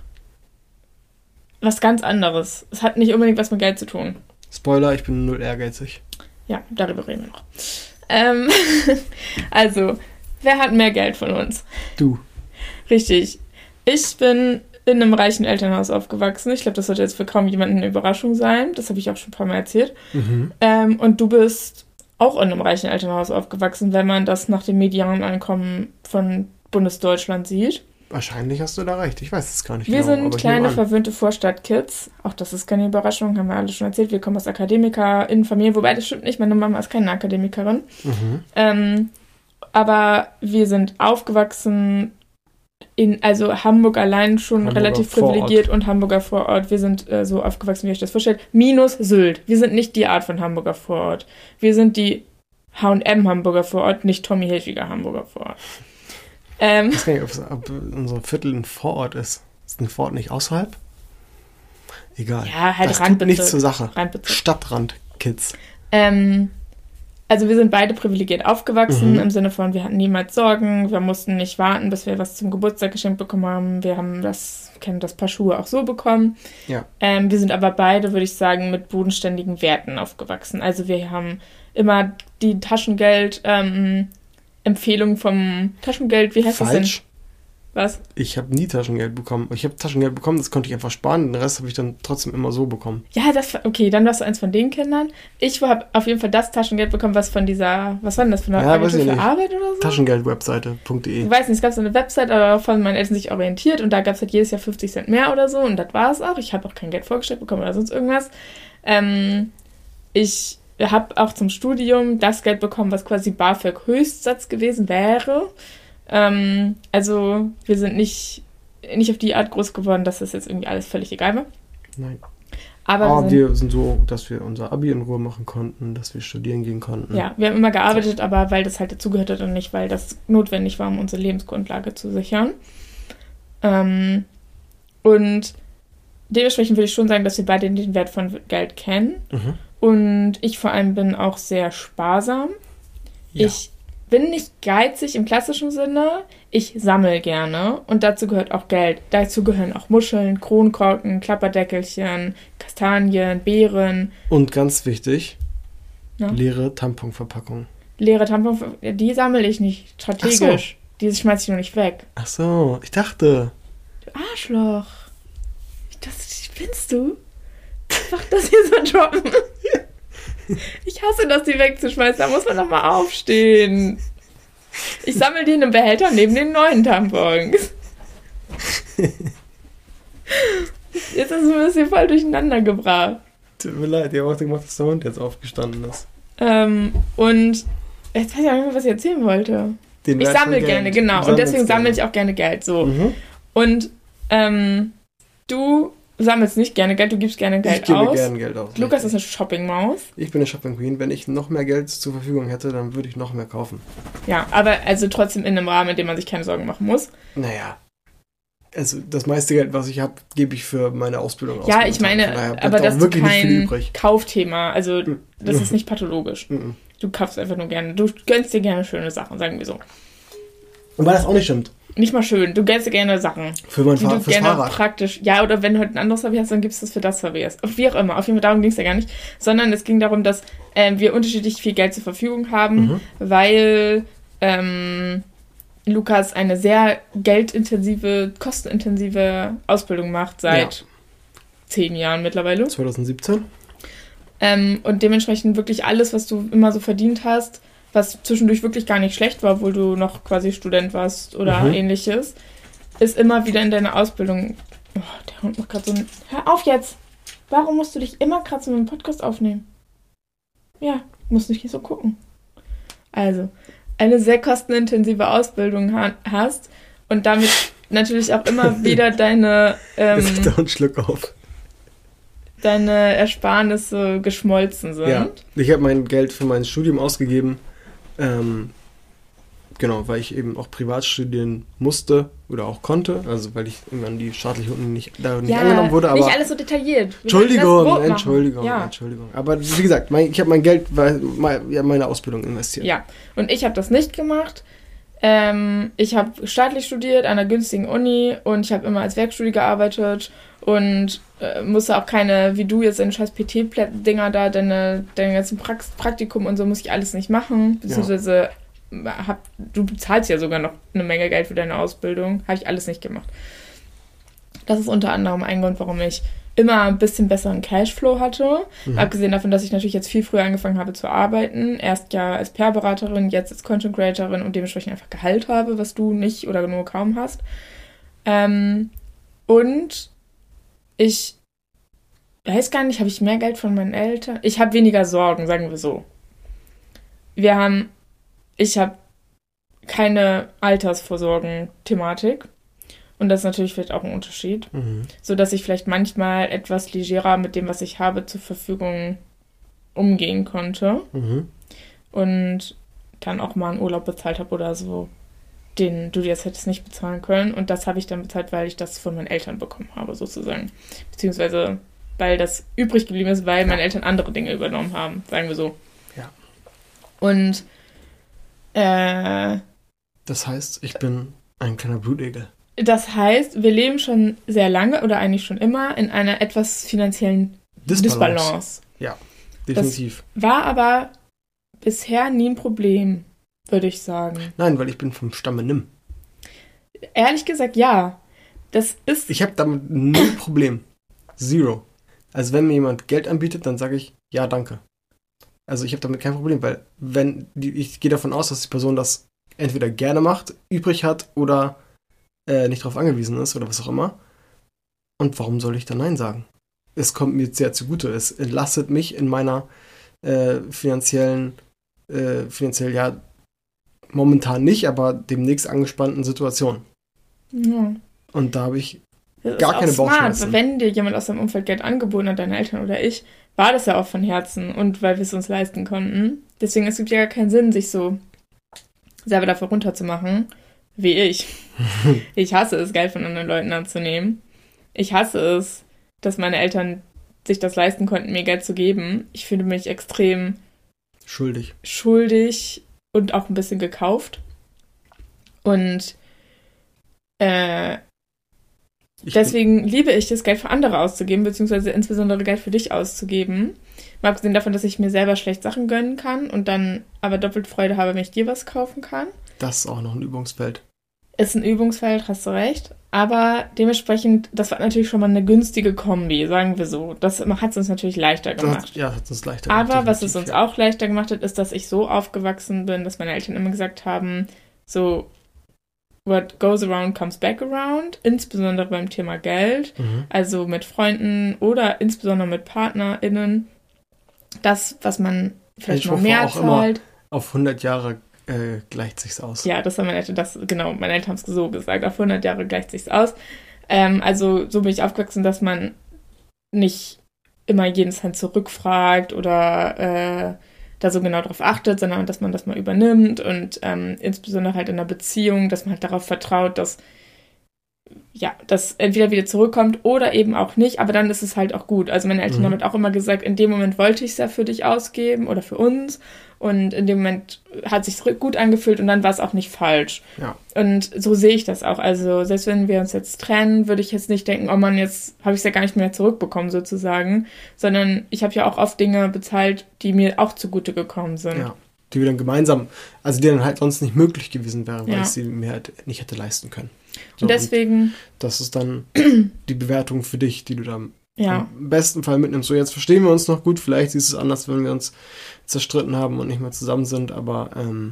was ganz anderes. Es hat nicht unbedingt was mit Geld zu tun. Spoiler, ich bin null ehrgeizig. Ja, darüber reden wir noch. Ähm, also, wer hat mehr Geld von uns? Du. Richtig. Ich bin in einem reichen Elternhaus aufgewachsen. Ich glaube, das sollte jetzt für kaum jemanden eine Überraschung sein. Das habe ich auch schon ein paar Mal erzählt. Mhm. Ähm, und du bist auch in einem reichen Elternhaus aufgewachsen, wenn man das nach dem Medianeinkommen von Bundesdeutschland sieht. Wahrscheinlich hast du da recht. Ich weiß es gar nicht wir genau. Wir sind kleine, verwöhnte Vorstadtkids. Auch das ist keine Überraschung, haben wir alle schon erzählt. Wir kommen aus AkademikerInnenfamilien, wobei das stimmt nicht. Meine Mama ist keine Akademikerin. Mhm. Ähm, aber wir sind aufgewachsen in, also Hamburg allein schon Hamburger relativ privilegiert Vorort. Und Hamburger Vorort. Wir sind äh, so aufgewachsen, wie ich das vorstelle. Minus Sylt. Wir sind nicht die Art von Hamburger Vorort. Wir sind die H und M Hamburger Vorort, nicht Tommy Hilfiger Hamburger Vorort. Ähm, ich weiß gar nicht, ob unser Viertel ein Vorort ist. Ist ein Vorort nicht außerhalb? Egal. Ja, halt das Randbezirk. tut nichts zur Sache. Randbezirk. Stadtrand-Kids. Ähm, also wir sind beide privilegiert aufgewachsen, mhm. im Sinne von, wir hatten niemals Sorgen, wir mussten nicht warten, bis wir was zum Geburtstag geschenkt bekommen haben. Wir haben das, kennen das Paar Schuhe auch so bekommen. Ja. Ähm, wir sind aber beide, würde ich sagen, mit bodenständigen Werten aufgewachsen. Also wir haben immer die Taschengeld... Ähm, Empfehlung vom Taschengeld, wie heißt Falsch. das denn? Was? Ich habe nie Taschengeld bekommen. Ich habe Taschengeld bekommen, das konnte ich einfach sparen, den Rest habe ich dann trotzdem immer so bekommen. Ja, das, okay, dann warst du eins von den Kindern. Ich habe auf jeden Fall das Taschengeld bekommen, was von dieser, was war denn das, von der ja, Agentur für Arbeit oder so? Taschengeld-Webseite punkt de. Ich weiß nicht, es gab so eine Website, aber von meinen Eltern sich orientiert und da gab es halt jedes Jahr fünfzig Cent mehr oder so und das war es auch. Ich habe auch kein Geld vorgestellt bekommen oder sonst irgendwas. Ähm, ich habe auch zum Studium das Geld bekommen, was quasi BAföG-Höchstsatz gewesen wäre. Ähm, also wir sind nicht, nicht auf die Art groß geworden, dass das jetzt irgendwie alles völlig egal war. Nein. Aber, Aber wir, sind, wir sind so, dass wir unser Abi in Ruhe machen konnten, dass wir studieren gehen konnten. Ja, wir haben immer gearbeitet, aber weil das halt dazugehört hat und nicht, weil das notwendig war, um unsere Lebensgrundlage zu sichern. Ähm, und dementsprechend würde ich schon sagen, dass wir beide den Wert von Geld kennen. Mhm. Und ich vor allem bin auch sehr sparsam. Ja. Ich bin nicht geizig im klassischen Sinne. Ich sammle gerne und dazu gehört auch Geld. Dazu gehören auch Muscheln, Kronkorken, Klapperdeckelchen, Kastanien, Beeren. Und ganz wichtig, Ja. leere Tamponverpackung. Leere Tampons, die sammle ich nicht strategisch. Ach Die schmeiße ich nur nicht weg. Ach so, ich dachte. Du Arschloch. Das spinnst du? Mach das hier so droppen. Ich hasse das, die wegzuschmeißen. Da muss man noch mal aufstehen. Ich sammle die in einem Behälter neben den neuen Tampons. Jetzt ist es ein bisschen voll durcheinander gebracht. Tut mir leid, ich habe auch gemacht, dass der Hund jetzt aufgestanden ist. Ähm, und jetzt weiß ich auch nicht mehr, was ich erzählen wollte. Den Ich Wert sammle von gerne, Geld. genau. Du Und deswegen sammelst sammle ich gerne. auch gerne Geld. So. Mhm. Und ähm, du sammelst nicht gerne Geld, du gibst gerne Geld Ich gebe aus. gerne Geld aus. Lukas ist richtig. eine Shopping-Maus. Ich bin eine Shopping Queen. Wenn ich noch mehr Geld zur Verfügung hätte, dann würde ich noch mehr kaufen. Ja, aber also trotzdem in einem Rahmen, in dem man sich keine Sorgen machen muss. Naja. Also das meiste Geld, was ich habe, gebe ich für meine Ausbildung aus. Ja, ich momentan. Von daher meine, bleibt aber auch das ist wirklich nicht viel kein übrig. Kaufthema. Also das Mhm. ist nicht pathologisch. Mhm. Du kaufst einfach nur gerne. Du gönnst dir gerne schöne Sachen, sagen wir so. Und weil das auch nicht stimmt. Nicht mal schön, du gönnst dir gerne Sachen. Für mein Die Fahr du fürs gerne Fahrrad. praktisch. Ja, oder wenn du heute ein anderes Hobby hast, dann gibst du es für das Hobby. Auf wie auch immer. Auf jeden Fall darum ging es ja gar nicht. Sondern es ging darum, dass ähm, wir unterschiedlich viel Geld zur Verfügung haben, Mhm. weil ähm, Lukas eine sehr geldintensive, kostenintensive Ausbildung macht seit zehn Jahren mittlerweile. zwanzig siebzehn. Ähm, und dementsprechend wirklich alles, was du immer so verdient hast, was zwischendurch wirklich gar nicht schlecht war, obwohl du noch quasi Student warst oder Mhm. ähnliches, ist immer wieder in deine Ausbildung. Oh, der Hund macht gerade so ein... Hör auf jetzt! Warum musst du dich immer gerade so mit dem Podcast aufnehmen? Ja, musst nicht so gucken. Also, eine sehr kostenintensive Ausbildung ha- hast und damit natürlich auch immer wieder deine, ähm, Jetzt hat er einen Schluck auf. deine Ersparnisse geschmolzen sind. Ja, ich habe mein Geld für mein Studium ausgegeben. Ähm, genau, weil ich eben auch privat studieren musste oder auch konnte. Also weil ich irgendwann die staatliche Uni nicht, da nicht Ja, angenommen wurde. Aber nicht alles so detailliert. Wir wollten das Entschuldigung, grob machen. Entschuldigung, Ja. Entschuldigung. Aber wie gesagt, mein, ich habe mein Geld weil, mein, ja, meine Ausbildung investiert. Ja, und ich habe das nicht gemacht. Ähm, ich habe staatlich studiert an einer günstigen Uni und ich habe immer als Werkstudie gearbeitet und äh, musste auch keine, wie du jetzt in scheiß P T-Dinger da, deine, deine ganzen Prax Praktikum und so muss ich alles nicht machen. Beziehungsweise hab, du bezahlst ja sogar noch eine Menge Geld für deine Ausbildung. Habe ich alles nicht gemacht. Das ist unter anderem ein Grund, warum ich immer ein bisschen besseren Cashflow hatte. Mhm. Abgesehen davon, dass ich natürlich jetzt viel früher angefangen habe zu arbeiten. Erst ja als P R-Beraterin, jetzt als Content Creatorin und dementsprechend einfach Gehalt habe, was du nicht oder nur kaum hast. Ähm, und ich weiß gar nicht, habe ich mehr Geld von meinen Eltern? Ich habe weniger Sorgen, sagen wir so. Wir haben, ich habe keine Altersvorsorgen-Thematik. Und das ist natürlich vielleicht auch ein Unterschied. Mhm. So dass ich vielleicht manchmal etwas legerer mit dem, was ich habe, zur Verfügung umgehen konnte. Mhm. Und dann auch mal einen Urlaub bezahlt habe oder so, den du jetzt hättest nicht bezahlen können. Und das habe ich dann bezahlt, weil ich das von meinen Eltern bekommen habe, sozusagen. Beziehungsweise, weil das übrig geblieben ist, weil meine Eltern andere Dinge übernommen haben, sagen wir so. Ja. Und, äh, Das heißt, ich bin ein kleiner Blutegel. das heißt, wir leben schon sehr lange oder eigentlich schon immer in einer etwas finanziellen Disbalance. Disbalance. Ja, definitiv. War aber bisher nie ein Problem, würde ich sagen. Nein, weil ich bin vom Stamme Nimm. Ehrlich gesagt, ja. Das ist... Ich habe damit null Problem. Zero. Also wenn mir jemand Geld anbietet, dann sage ich, ja, danke. Also ich habe damit kein Problem, weil wenn die, ich gehe davon aus, dass die Person das entweder gerne macht, übrig hat oder äh, nicht darauf angewiesen ist oder was auch immer. Und warum soll ich dann Nein sagen? Es kommt mir sehr zugute. Es entlastet mich in meiner äh, finanziellen, äh, finanziell ja momentan nicht, aber demnächst angespannten Situation. Ja. Und da habe ich Das gar ist keine auch smart. Bauchschmerzen. Wenn dir jemand aus deinem Umfeld Geld angeboten hat, deine Eltern oder ich, war das ja auch von Herzen und weil wir es uns leisten konnten. Deswegen, es gibt ja gar keinen Sinn, sich so selber dafür runterzumachen, wie ich. Ich hasse es, Geld von anderen Leuten anzunehmen. Ich hasse es, dass meine Eltern sich das leisten konnten, mir Geld zu geben. Ich fühle mich extrem schuldig. schuldig und auch ein bisschen gekauft. Und äh, deswegen liebe ich es, Geld für andere auszugeben, beziehungsweise insbesondere Geld für dich auszugeben. Mal abgesehen davon, dass ich mir selber schlecht Sachen gönnen kann und dann aber doppelt Freude habe, wenn ich dir was kaufen kann. Das ist auch noch ein Übungsfeld. Ist ein Übungsfeld, hast du recht. Aber dementsprechend, das war natürlich schon mal eine günstige Kombi, sagen wir so. Das hat es uns natürlich leichter gemacht. Das, ja, hat es uns leichter gemacht. Aber was es uns ja. auch leichter gemacht hat, ist, dass ich so aufgewachsen bin, dass meine Eltern immer gesagt haben, so, what goes around comes back around, insbesondere beim Thema Geld, mhm. also mit Freunden oder insbesondere mit PartnerInnen. Das, was man vielleicht ich mal mehr auch zahlt. Immer auf hundert Jahre äh, gleicht sich's aus. Ja, das haben meine Eltern, das, genau, meine Eltern haben es so gesagt, auf hundert Jahre gleicht sich's aus. Ähm, also so bin ich aufgewachsen, dass man nicht immer jeden Cent zurückfragt oder äh, da so genau drauf achtet, sondern dass man das mal übernimmt und ähm, insbesondere halt in einer Beziehung, dass man halt darauf vertraut, dass ja, das entweder wieder zurückkommt oder eben auch nicht, aber dann ist es halt auch gut. Also meine Eltern mhm. haben halt auch immer gesagt, in dem Moment wollte ich es ja für dich ausgeben oder für uns und in dem Moment hat es sich gut angefühlt und dann war es auch nicht falsch. Ja. Und so sehe ich das auch. Also selbst wenn wir uns jetzt trennen, würde ich jetzt nicht denken, oh Mann, jetzt habe ich es ja gar nicht mehr zurückbekommen sozusagen, sondern ich habe ja auch oft Dinge bezahlt, die mir auch zugute gekommen sind. Ja. Die wir dann gemeinsam, also die dann halt sonst nicht möglich gewesen wären, weil ja. ich sie mir halt nicht hätte leisten können. So, und deswegen... Und das ist dann die Bewertung für dich, die du da ja. im besten Fall mitnimmst. So, jetzt verstehen wir uns noch gut, vielleicht ist es anders, wenn wir uns zerstritten haben und nicht mehr zusammen sind, aber ähm,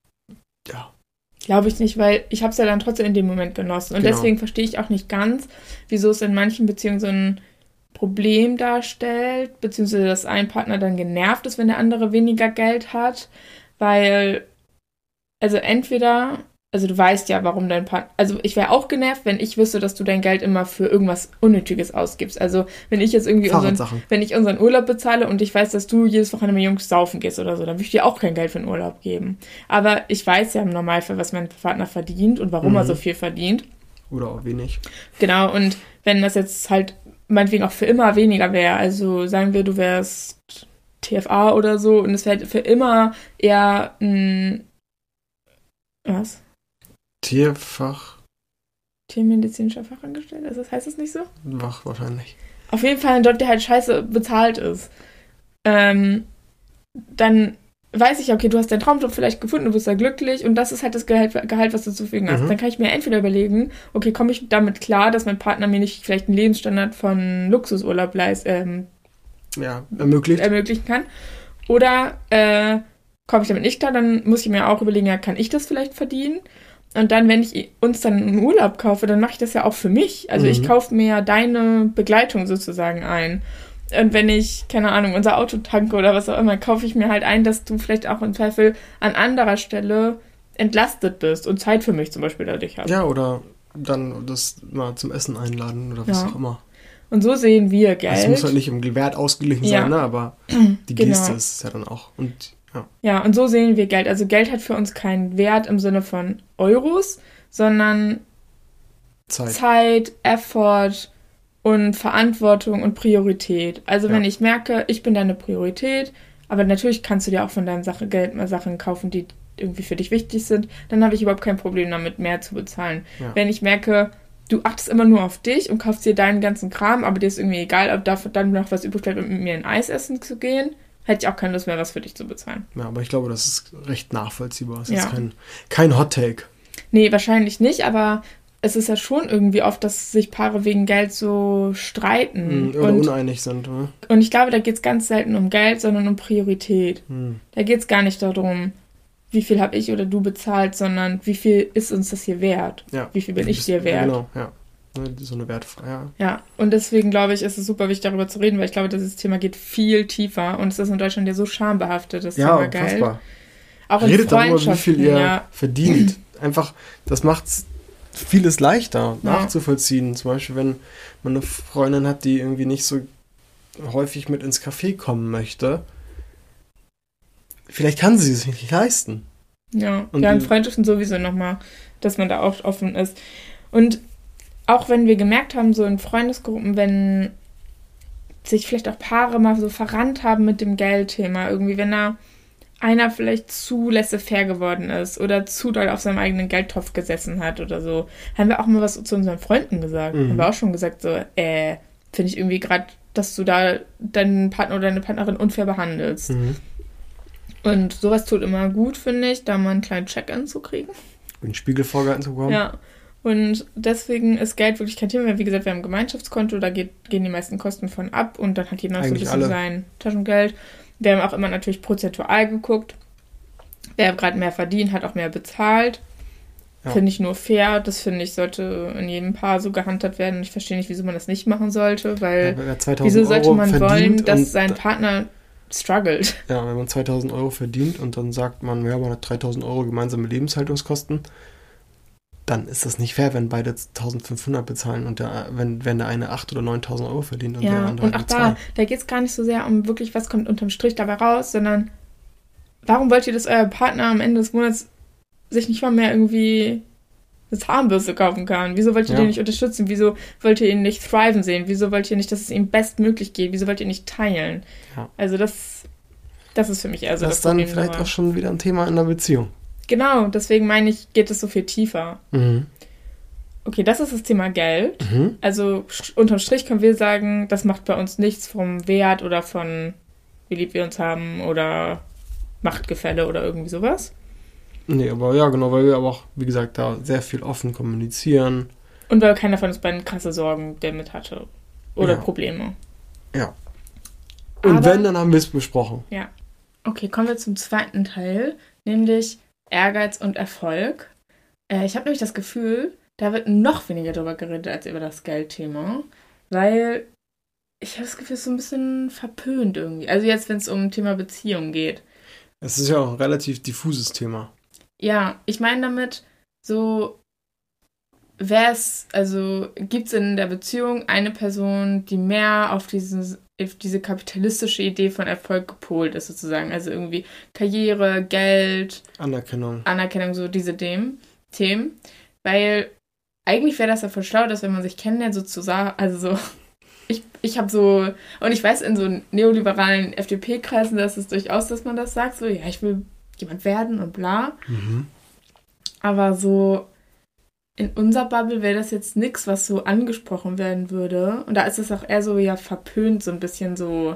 ja. Glaube ich nicht, weil ich habe es ja dann trotzdem in dem Moment genossen. Und genau. deswegen verstehe ich auch nicht ganz, wieso es in manchen Beziehungen so ein Problem darstellt, beziehungsweise dass ein Partner dann genervt ist, wenn der andere weniger Geld hat, weil, also entweder, also du weißt ja, warum dein Partner, also ich wäre auch genervt, wenn ich wüsste, dass du dein Geld immer für irgendwas Unnötiges ausgibst. Also wenn ich jetzt irgendwie unseren, wenn ich unseren Urlaub bezahle und ich weiß, dass du jedes Wochenende mit Jungs saufen gehst oder so, dann würde ich dir auch kein Geld für den Urlaub geben. Aber ich weiß ja im Normalfall, was mein Partner verdient und warum mhm. er so viel verdient. Oder auch wenig. Genau, und wenn das jetzt halt meinetwegen auch für immer weniger wäre. Also sagen wir, du wärst T F A oder so und es wäre für immer eher ein was? Tierfach. Tiermedizinischer Fachangestellter? Also das heißt es nicht so? Ach, wahrscheinlich. Auf jeden Fall ein Job, der halt scheiße bezahlt ist. Ähm, dann weiß ich, okay, du hast deinen Traumjob vielleicht gefunden, du bist da glücklich und das ist halt das Gehalt, Gehalt was du zu verfügen hast. Mhm. Dann kann ich mir entweder überlegen, okay, komme ich damit klar, dass mein Partner mir nicht vielleicht einen Lebensstandard von Luxusurlaub leist, ähm, ja, ermöglicht. ermöglichen kann. Oder äh, komme ich damit nicht klar, dann muss ich mir auch überlegen, ja, kann ich das vielleicht verdienen? Und dann, wenn ich uns dann einen Urlaub kaufe, dann mache ich das ja auch für mich. Also mhm. ich kaufe mir ja deine Begleitung sozusagen ein. Und wenn ich, keine Ahnung, unser Auto tanke oder was auch immer, kaufe ich mir halt ein, dass du vielleicht auch im Zweifel an anderer Stelle entlastet bist und Zeit für mich zum Beispiel dadurch hast. Ja, oder dann das mal zum Essen einladen oder was ja. auch immer. Und so sehen wir Geld. Es muss halt nicht im Wert ausgeglichen ja. sein, ne? Aber die genau. Geste ist es ja dann auch. Und, ja. ja, und so sehen wir Geld. Also Geld hat für uns keinen Wert im Sinne von Euros, sondern Zeit, Zeit Effort und Verantwortung und Priorität. Also ja. wenn ich merke, ich bin deine Priorität, aber natürlich kannst du dir auch von deinem Sache Geld mal Sachen kaufen, die irgendwie für dich wichtig sind, dann habe ich überhaupt kein Problem damit, mehr zu bezahlen. Ja. Wenn ich merke, du achtest immer nur auf dich und kaufst dir deinen ganzen Kram, aber dir ist irgendwie egal, ob dafür dann noch was übrig bleibt, um mit mir ein Eis essen zu gehen, hätte ich auch keine Lust mehr, was für dich zu bezahlen. Ja, aber ich glaube, das ist recht nachvollziehbar. Das ja. ist kein, kein Hot-Take. Nee, wahrscheinlich nicht, aber es ist ja schon irgendwie oft, dass sich Paare wegen Geld so streiten. Mm, oder und, uneinig sind. Oder? Und ich glaube, da geht es ganz selten um Geld, sondern um Priorität. Mm. Da geht es gar nicht darum, wie viel habe ich oder du bezahlt, sondern wie viel ist uns das hier wert? Ja. Wie viel bin ich dir wert? Genau, ja. So eine Wertfrage. Ja. ja, und deswegen glaube ich, ist es super wichtig, darüber zu reden, weil ich glaube, dieses Thema geht viel tiefer und es ist in Deutschland ja so schambehaftet, das ja, Thema Geld. Unfassbar. Auch in Redet darüber, wie viel ihr ja. verdient. Einfach, das macht vieles leichter ja. nachzuvollziehen. Zum Beispiel, wenn man eine Freundin hat, die irgendwie nicht so häufig mit ins Café kommen möchte, vielleicht kann sie es nicht leisten. Ja, und ja, in Freundschaften sowieso nochmal, dass man da auch offen ist. Und auch wenn wir gemerkt haben, so in Freundesgruppen, wenn sich vielleicht auch Paare mal so verrannt haben mit dem Geldthema, irgendwie, wenn da einer vielleicht zu laissez-faire geworden ist oder zu doll auf seinem eigenen Geldtopf gesessen hat oder so. Haben wir auch mal was zu unseren Freunden gesagt. Mhm. Haben wir auch schon gesagt, so, äh, finde ich irgendwie gerade, dass du da deinen Partner oder deine Partnerin unfair behandelst. Mhm. Und sowas tut immer gut, finde ich, da mal einen kleinen Check-in zu kriegen. Den Spiegel vorgehalten zu bekommen. Ja. Und deswegen ist Geld wirklich kein Thema. Wie gesagt, wir haben ein Gemeinschaftskonto, da geht, gehen die meisten Kosten von ab und dann hat jeder noch so ein Eigentlich bisschen alle. sein Taschengeld. Wir haben auch immer natürlich prozentual geguckt. Wer gerade mehr verdient, hat auch mehr bezahlt. Ja. Finde ich nur fair. Das finde ich, sollte in jedem Paar so gehandhabt werden. Ich verstehe nicht, wieso man das nicht machen sollte, weil Ja, wer zweitausend wieso sollte Euro man verdient wollen, dass und- sein Partner struggelt? Ja, wenn man zweitausend Euro verdient und dann sagt man, ja, man hat dreitausend Euro gemeinsame Lebenshaltungskosten, dann ist das nicht fair, wenn beide eintausendfünfhundert bezahlen und der, wenn, wenn der eine achttausend oder neuntausend Euro verdient und der Ja, andere und auch nur da, zwei. da geht es gar nicht so sehr um wirklich, was kommt unterm Strich dabei raus, sondern warum wollt ihr, dass euer Partner am Ende des Monats sich nicht mal mehr irgendwie eine Zahnbürste kaufen kann? Wieso wollt ihr Ja. den nicht unterstützen? Wieso wollt ihr ihn nicht thriven sehen? Wieso wollt ihr nicht, dass es ihm bestmöglich geht? Wieso wollt ihr nicht teilen? Ja. Also das, das ist für mich also das das ist dann Problem vielleicht dabei. auch schon wieder ein Thema in der Beziehung. Genau, deswegen meine ich, geht es so viel tiefer. Mhm. Okay, das ist das Thema Geld. Mhm. Also sch- unterm Strich können wir sagen, das macht bei uns nichts vom Wert oder von wie lieb wir uns haben oder Machtgefälle oder irgendwie sowas. Nee, aber ja, genau, weil wir aber auch, wie gesagt, da sehr viel offen kommunizieren. Und weil keiner von uns beiden krasse Sorgen damit hatte. Oder Ja. Probleme. Ja. Und Aber- wenn, dann haben wir es besprochen. Ja. Okay, kommen wir zum zweiten Teil, nämlich Ehrgeiz und Erfolg. Äh, ich habe nämlich das Gefühl, da wird noch weniger drüber geredet als über das Geldthema, weil ich habe das Gefühl, es ist so ein bisschen verpönt irgendwie. Also jetzt, wenn es um Thema Beziehung geht. Es ist ja auch ein relativ diffuses Thema. Ja, ich meine damit so, wer es, also gibt es in der Beziehung eine Person, die mehr auf dieses, auf diese kapitalistische Idee von Erfolg gepolt ist sozusagen. Also irgendwie Karriere, Geld, Anerkennung. Anerkennung, so diese Themen. Themen. Weil eigentlich wäre das ja voll schlau, dass wenn man sich kennenlernt, sozusagen, also so, ich, ich habe so, und ich weiß, in so neoliberalen F D P-Kreisen, dass es durchaus, dass man das sagt, so, ja, ich will jemand werden und bla. Mhm. Aber so in unserer Bubble wäre das jetzt nichts, was so angesprochen werden würde. Und da ist es auch eher so ja verpönt, so ein bisschen so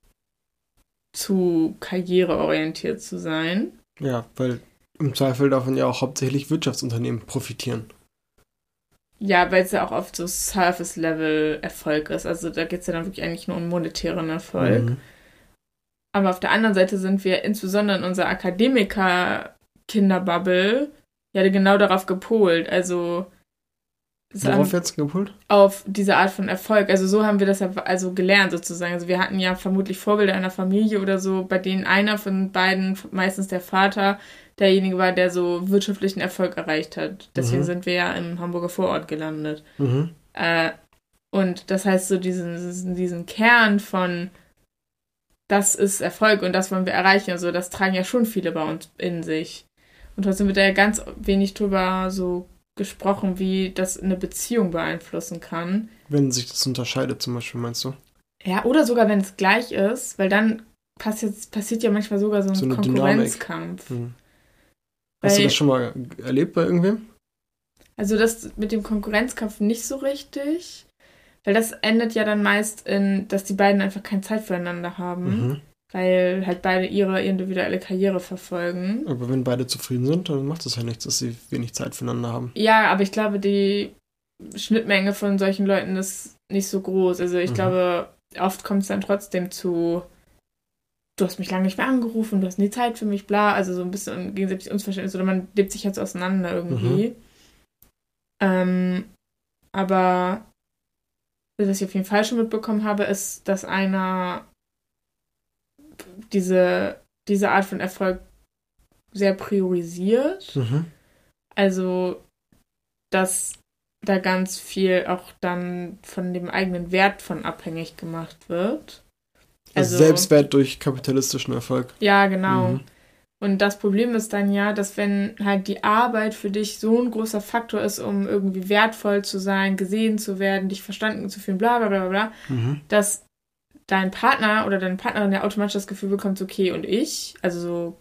zu karriereorientiert zu sein. Ja, weil im Zweifel davon ja auch hauptsächlich Wirtschaftsunternehmen profitieren. Ja, weil es ja auch oft so Surface-Level-Erfolg ist. Also da geht es ja dann wirklich eigentlich nur um monetären Erfolg. Mhm. Aber auf der anderen Seite sind wir insbesondere in unserer Akademiker-Kinderbubble ja genau darauf gepolt. Also Worauf jetzt gepolt? auf diese Art von Erfolg. Also so haben wir das ja also gelernt sozusagen. Also wir hatten ja vermutlich Vorbilder in der Familie oder so, bei denen einer von beiden, meistens der Vater, derjenige war, der so wirtschaftlichen Erfolg erreicht hat. Deswegen Mhm. sind wir ja im Hamburger Vorort gelandet. Mhm. Äh, und das heißt so diesen, diesen Kern von das ist Erfolg und das wollen wir erreichen. Also das tragen ja schon viele bei uns in sich. Und trotzdem wird da ja ganz wenig drüber so gesprochen, wie das eine Beziehung beeinflussen kann. Wenn sich das unterscheidet zum Beispiel, meinst du? Ja, oder sogar wenn es gleich ist, weil dann passiert, passiert ja manchmal sogar so ein So eine Konkurrenzkampf. Hm. Hast du Weil- das schon mal erlebt bei irgendwem? Also das mit dem Konkurrenzkampf nicht so richtig, weil das endet ja dann meist in, dass die beiden einfach keine Zeit füreinander haben, Mhm. weil halt beide ihre individuelle Karriere verfolgen. Aber wenn beide zufrieden sind, dann macht es ja nichts, dass sie wenig Zeit füreinander haben. Ja, aber ich glaube, die Schnittmenge von solchen Leuten ist nicht so groß. Also ich Mhm. glaube, oft kommt es dann trotzdem zu, du hast mich lange nicht mehr angerufen, du hast nie Zeit für mich, bla. Also so ein bisschen gegenseitiges Unverständnis oder man lebt sich jetzt auseinander irgendwie. Ähm, aber was ich auf jeden Fall schon mitbekommen habe, ist, dass einer diese, diese Art von Erfolg sehr priorisiert. Mhm. Also, dass da ganz viel auch dann von dem eigenen Wert von abhängig gemacht wird. Also, Selbstwert durch kapitalistischen Erfolg. Ja, genau. Mhm. Und das Problem ist dann ja, dass wenn halt die Arbeit für dich so ein großer Faktor ist, um irgendwie wertvoll zu sein, gesehen zu werden, dich verstanden zu fühlen, bla bla bla bla, Mhm. dass dein Partner oder deine Partnerin ja automatisch das Gefühl bekommt, okay, und ich, also so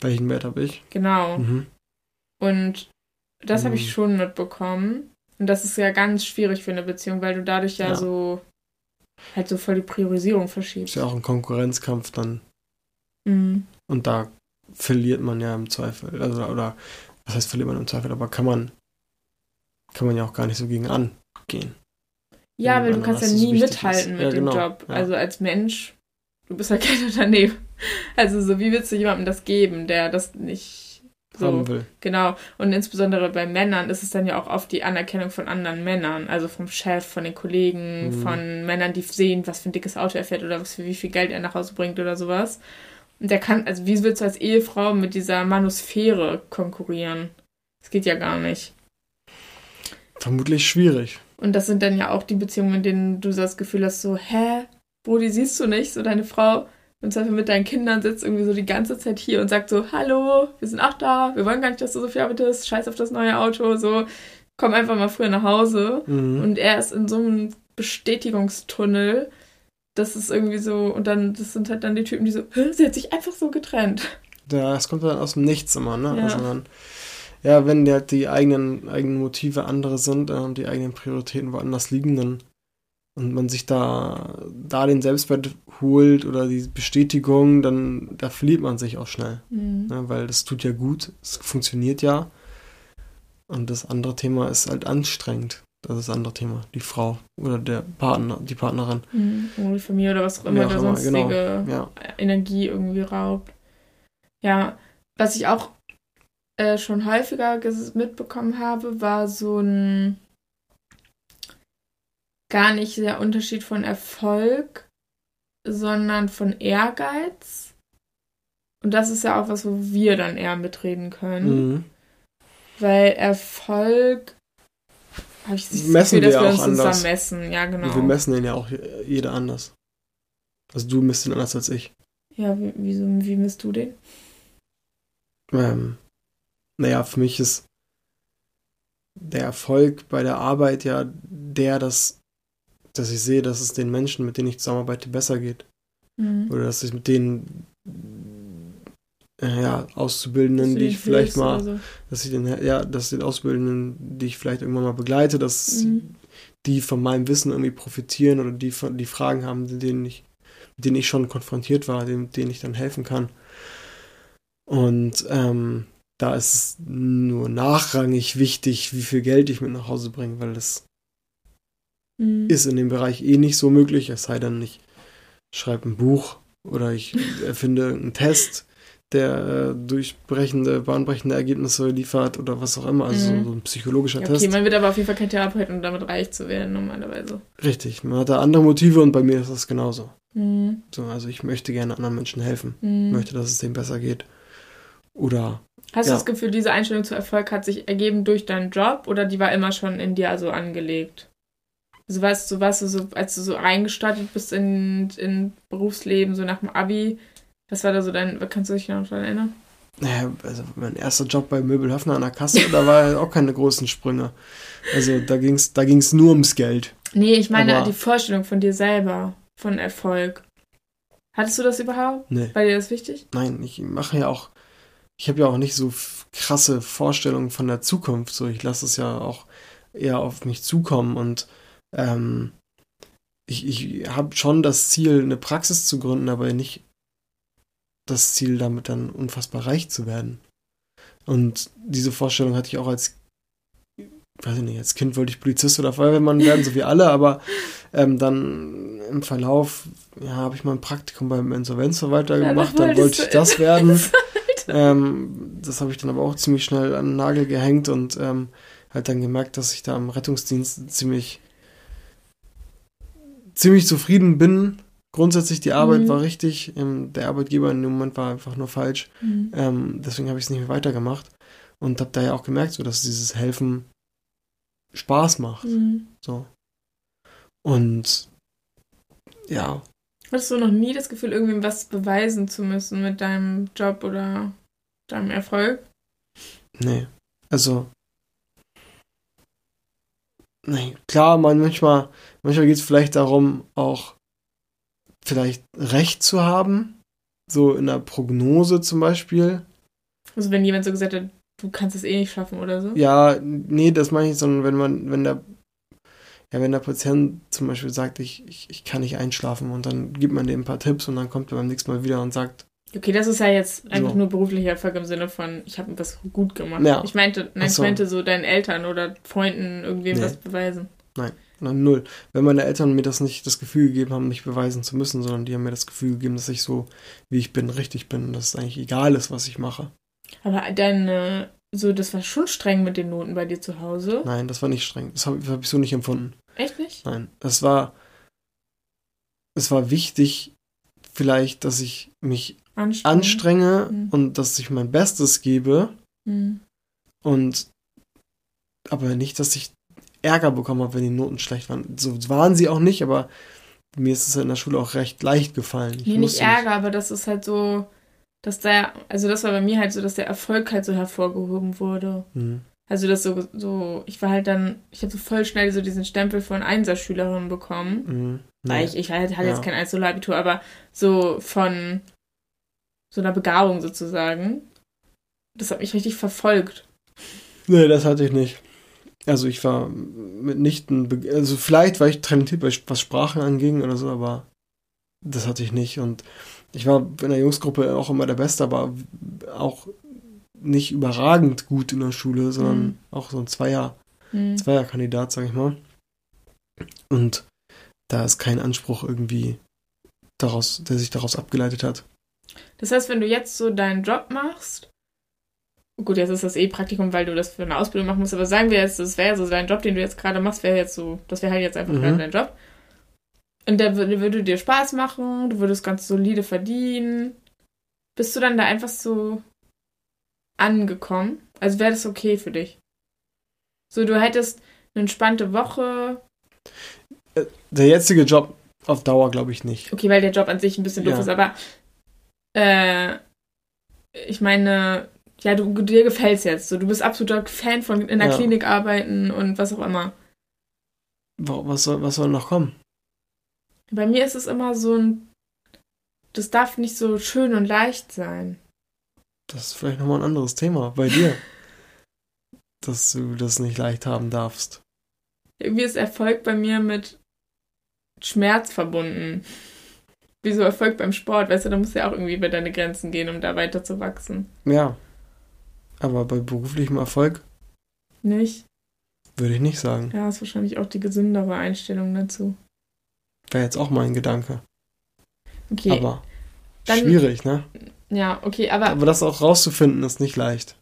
Welchen Wert habe ich? Genau. Mhm. Und das Mhm. habe ich schon mitbekommen. Und das ist ja ganz schwierig für eine Beziehung, weil du dadurch ja, Ja. so halt so voll die Priorisierung Ist verschiebst. ja auch ein Konkurrenzkampf dann. Mhm. Und da verliert man ja im Zweifel. Also, oder, was heißt verliert man im Zweifel? Aber kann man, kann man ja auch gar nicht so gegen angehen. Ja, Wenn weil du jemand kannst ja anders so nie wichtig mithalten ist. mit Ja, dem genau. Job. Ja. Also als Mensch, du bist halt kein Unternehmen. Also so, wie willst du jemandem das geben, der das nicht so... Haben will. Genau. Und insbesondere bei Männern ist es dann ja auch oft die Anerkennung von anderen Männern. Also vom Chef, von den Kollegen, Mhm. von Männern, die sehen, was für ein dickes Auto er fährt oder was für wie viel Geld er nach Hause bringt oder sowas. Und der kann, also wie willst du als Ehefrau mit dieser Manusphäre konkurrieren? Das geht ja gar nicht. Vermutlich schwierig. Und das sind dann ja auch die Beziehungen, in denen du das Gefühl hast, so, hä, Brudi, siehst du nicht? So deine Frau im Zweifel mit deinen Kindern sitzt irgendwie so die ganze Zeit hier und sagt so, hallo, wir sind auch da, wir wollen gar nicht, dass du so viel arbeitest, scheiß auf das neue Auto, so, komm einfach mal früher nach Hause. Mhm. Und er ist in so einem Bestätigungstunnel, das ist irgendwie so, und dann, das sind halt dann die Typen, die so, hä, sie hat sich einfach so getrennt. Ja, es kommt dann aus dem Nichts immer, ne? Ja. Also dann, ja, wenn der, die eigenen, eigenen Motive andere sind äh, und die eigenen Prioritäten woanders liegen, dann und man sich da, da den Selbstwert holt oder die Bestätigung, dann da verliert man sich auch schnell. Mhm. Ne? Weil das tut ja gut, es funktioniert ja. Und das andere Thema ist halt anstrengend. Das ist das andere Thema, die Frau oder der Partner, die Partnerin. Mhm. Oder die Familie oder was auch Wie immer auch da immer, sonstige genau. Ja. Energie irgendwie raubt. Ja, was ich auch äh, schon häufiger ges- mitbekommen habe, war so ein gar nicht der Unterschied von Erfolg, sondern von Ehrgeiz. Und das ist ja auch was, wo wir dann eher mitreden können. Mhm. Weil Erfolg, habe ich das Messen Gefühl, dass wir wir auch uns anders. zusammen messen. Ja, genau. Wir messen den ja auch jeder anders. Also du misst ihn anders als ich. Ja, wie, wieso, wie misst du den? Ähm, naja, für mich ist der Erfolg bei der Arbeit ja der, dass, dass ich sehe, dass es den Menschen, mit denen ich zusammenarbeite, besser geht. Mhm. Oder dass ich mit den äh, ja, Auszubildenden, Dass du die den ich vielleicht hilfst mal, oder so. dass ich den, ja, dass den Auszubildenden, die ich vielleicht irgendwann mal begleite, dass Mhm. die von meinem Wissen irgendwie profitieren oder die von, die Fragen haben, mit denen ich, mit denen ich schon konfrontiert war, denen, denen ich dann helfen kann. Und ähm, da ist es nur nachrangig wichtig, wie viel Geld ich mit nach Hause bringe, weil das Mhm. ist in dem Bereich eh nicht so möglich, es sei denn, ich schreibe ein Buch oder ich erfinde einen Test, der äh, durchbrechende, bahnbrechende Ergebnisse liefert oder was auch immer, also Mhm. so, so ein psychologischer Ja, okay, Test. man wird aber auf jeden Fall kein Therapeut, um damit reich zu werden, normalerweise. Richtig, man hat da andere Motive und bei mir ist das genauso. Mhm. So, also ich möchte gerne anderen Menschen helfen, Mhm. möchte, dass es denen besser geht. Oder Hast Ja. du das Gefühl, diese Einstellung zu Erfolg hat sich ergeben durch deinen Job oder die war immer schon in dir so angelegt? Also weißt du, warst du so, als du so reingestartet bist in, in Berufsleben, so nach dem Abi, was war da so dein, kannst du dich noch daran erinnern? naja, also mein erster Job bei Möbelhöfner an der Kasse, da war ja auch keine großen Sprünge. Also da ging es da ging's nur ums Geld. Nee, ich meine Aber- die Vorstellung von dir selber, von Erfolg. Hattest du das überhaupt? Nee, War dir das wichtig? nein, ich mache ja auch, ich habe ja auch nicht so f- krasse Vorstellungen von der Zukunft. So, ich lasse es ja auch eher auf mich zukommen und ähm, ich, ich habe schon das Ziel, eine Praxis zu gründen, aber nicht das Ziel, damit dann unfassbar reich zu werden. Und diese Vorstellung hatte ich auch als, weiß ich nicht, als Kind wollte ich Polizist oder Feuerwehrmann werden, so wie alle, aber ähm, dann im Verlauf, ja, habe ich mal ein Praktikum beim Insolvenzverwalter Ja, gemacht, das dann wolltest wollte ich du das immer. werden. ähm, das habe ich dann aber auch ziemlich schnell an den Nagel gehängt und ähm, halt dann gemerkt, dass ich da im Rettungsdienst ziemlich ziemlich zufrieden bin. Grundsätzlich, die Arbeit Mhm. war richtig, ähm, der Arbeitgeber in dem Moment war einfach nur falsch. Mhm. Ähm, deswegen habe ich es nicht mehr weitergemacht und habe da ja auch gemerkt, so, dass dieses Helfen Spaß macht. Mhm. So. Und ja, Hattest du noch nie das Gefühl, irgendwem was beweisen zu müssen mit deinem Job oder deinem Erfolg? nee. Also, nee, klar, man manchmal, manchmal geht es vielleicht darum, auch vielleicht Recht zu haben. So in der Prognose zum Beispiel. Also wenn jemand so gesagt hat, du kannst es eh nicht schaffen oder so? Ja, nee, das meine ich, sondern wenn man, wenn der, ja, wenn der Patient zum Beispiel sagt, ich, ich, ich kann nicht einschlafen und dann gibt man dem ein paar Tipps und dann kommt er beim nächsten Mal wieder und sagt, Okay, das ist ja jetzt einfach so. nur beruflicher Erfolg im Sinne von, ich habe was gut gemacht. Ja. Ich meinte, nein, Ach ich so. meinte so deinen Eltern oder Freunden irgendwem Nee. was beweisen. Nein, nein, null. Wenn meine Eltern mir das nicht das Gefühl gegeben haben, mich beweisen zu müssen, sondern die haben mir das Gefühl gegeben, dass ich so, wie ich bin, richtig bin und dass es eigentlich egal ist, was ich mache. Aber deine, so, das war schon streng mit den Noten bei dir zu Hause? Nein, das war nicht streng. Das habe hab ich so nicht empfunden. Echt nicht? Nein, es war, es war wichtig, vielleicht, dass ich mich Anstrengend. anstrenge Mhm. und dass ich mein Bestes gebe Mhm. und aber nicht, dass ich Ärger bekommen habe, wenn die Noten schlecht waren. So waren sie auch nicht, aber mir ist es in der Schule auch recht leicht gefallen. Ich Nee, nicht musste Ärger, aber das ist halt so, dass der, also das war bei mir halt so, dass der Erfolg halt so hervorgehoben wurde. Mhm. Also das so, so, ich war halt dann, ich habe so voll schnell so diesen Stempel von Einserschülerin bekommen. Mhm. Weil Nee. ich, ich halt, hatte Ja. jetzt kein Einzelabitur, aber so von so einer Begabung sozusagen. Das hat mich richtig verfolgt. Nee, das hatte ich nicht. Also ich war mitnichten, be- also vielleicht war ich talentiert, was Sprachen anging oder so, aber das hatte ich nicht. Und ich war in der Jungsgruppe auch immer der Beste, aber auch nicht überragend gut in der Schule, sondern Mhm. auch so ein Zweier, Hm. Zweierkandidat, sag ich mal. Und da ist kein Anspruch irgendwie daraus, der sich daraus abgeleitet hat. Das heißt, wenn du jetzt so deinen Job machst, gut, jetzt ist das eh Praktikum, weil du das für eine Ausbildung machen musst, aber sagen wir jetzt, das wäre so dein Job, den du jetzt gerade machst, wäre jetzt so, das wäre halt jetzt einfach Mhm. gerade dein Job. Und der würde, würde dir Spaß machen, du würdest ganz solide verdienen. Bist du dann da einfach so angekommen? Also wäre das okay für dich? So, du hättest eine entspannte Woche. Der jetzige Job auf Dauer glaube ich nicht. Okay, weil der Job an sich ein bisschen doof Ja. ist, aber äh, ich meine, ja, du, dir gefällt's jetzt. So, du bist absoluter Fan von in der Ja. Klinik arbeiten und was auch immer. Wa- Was soll, was soll noch kommen? Bei mir ist es immer so ein, das darf nicht so schön und leicht sein. Das ist vielleicht nochmal ein anderes Thema bei dir. Dass du das nicht leicht haben darfst. Irgendwie ist Erfolg bei mir mit Schmerz verbunden. Wie so Erfolg beim Sport, weißt du, da musst du ja auch irgendwie über deine Grenzen gehen, um da weiter zu wachsen. Ja. Aber bei beruflichem Erfolg Nicht? würde ich nicht sagen. Ja, ist wahrscheinlich auch die gesündere Einstellung dazu. Wäre jetzt auch mein Gedanke. Okay, Aber Dann- schwierig, ne? ja, okay, aber Aber das auch rauszufinden ist nicht leicht.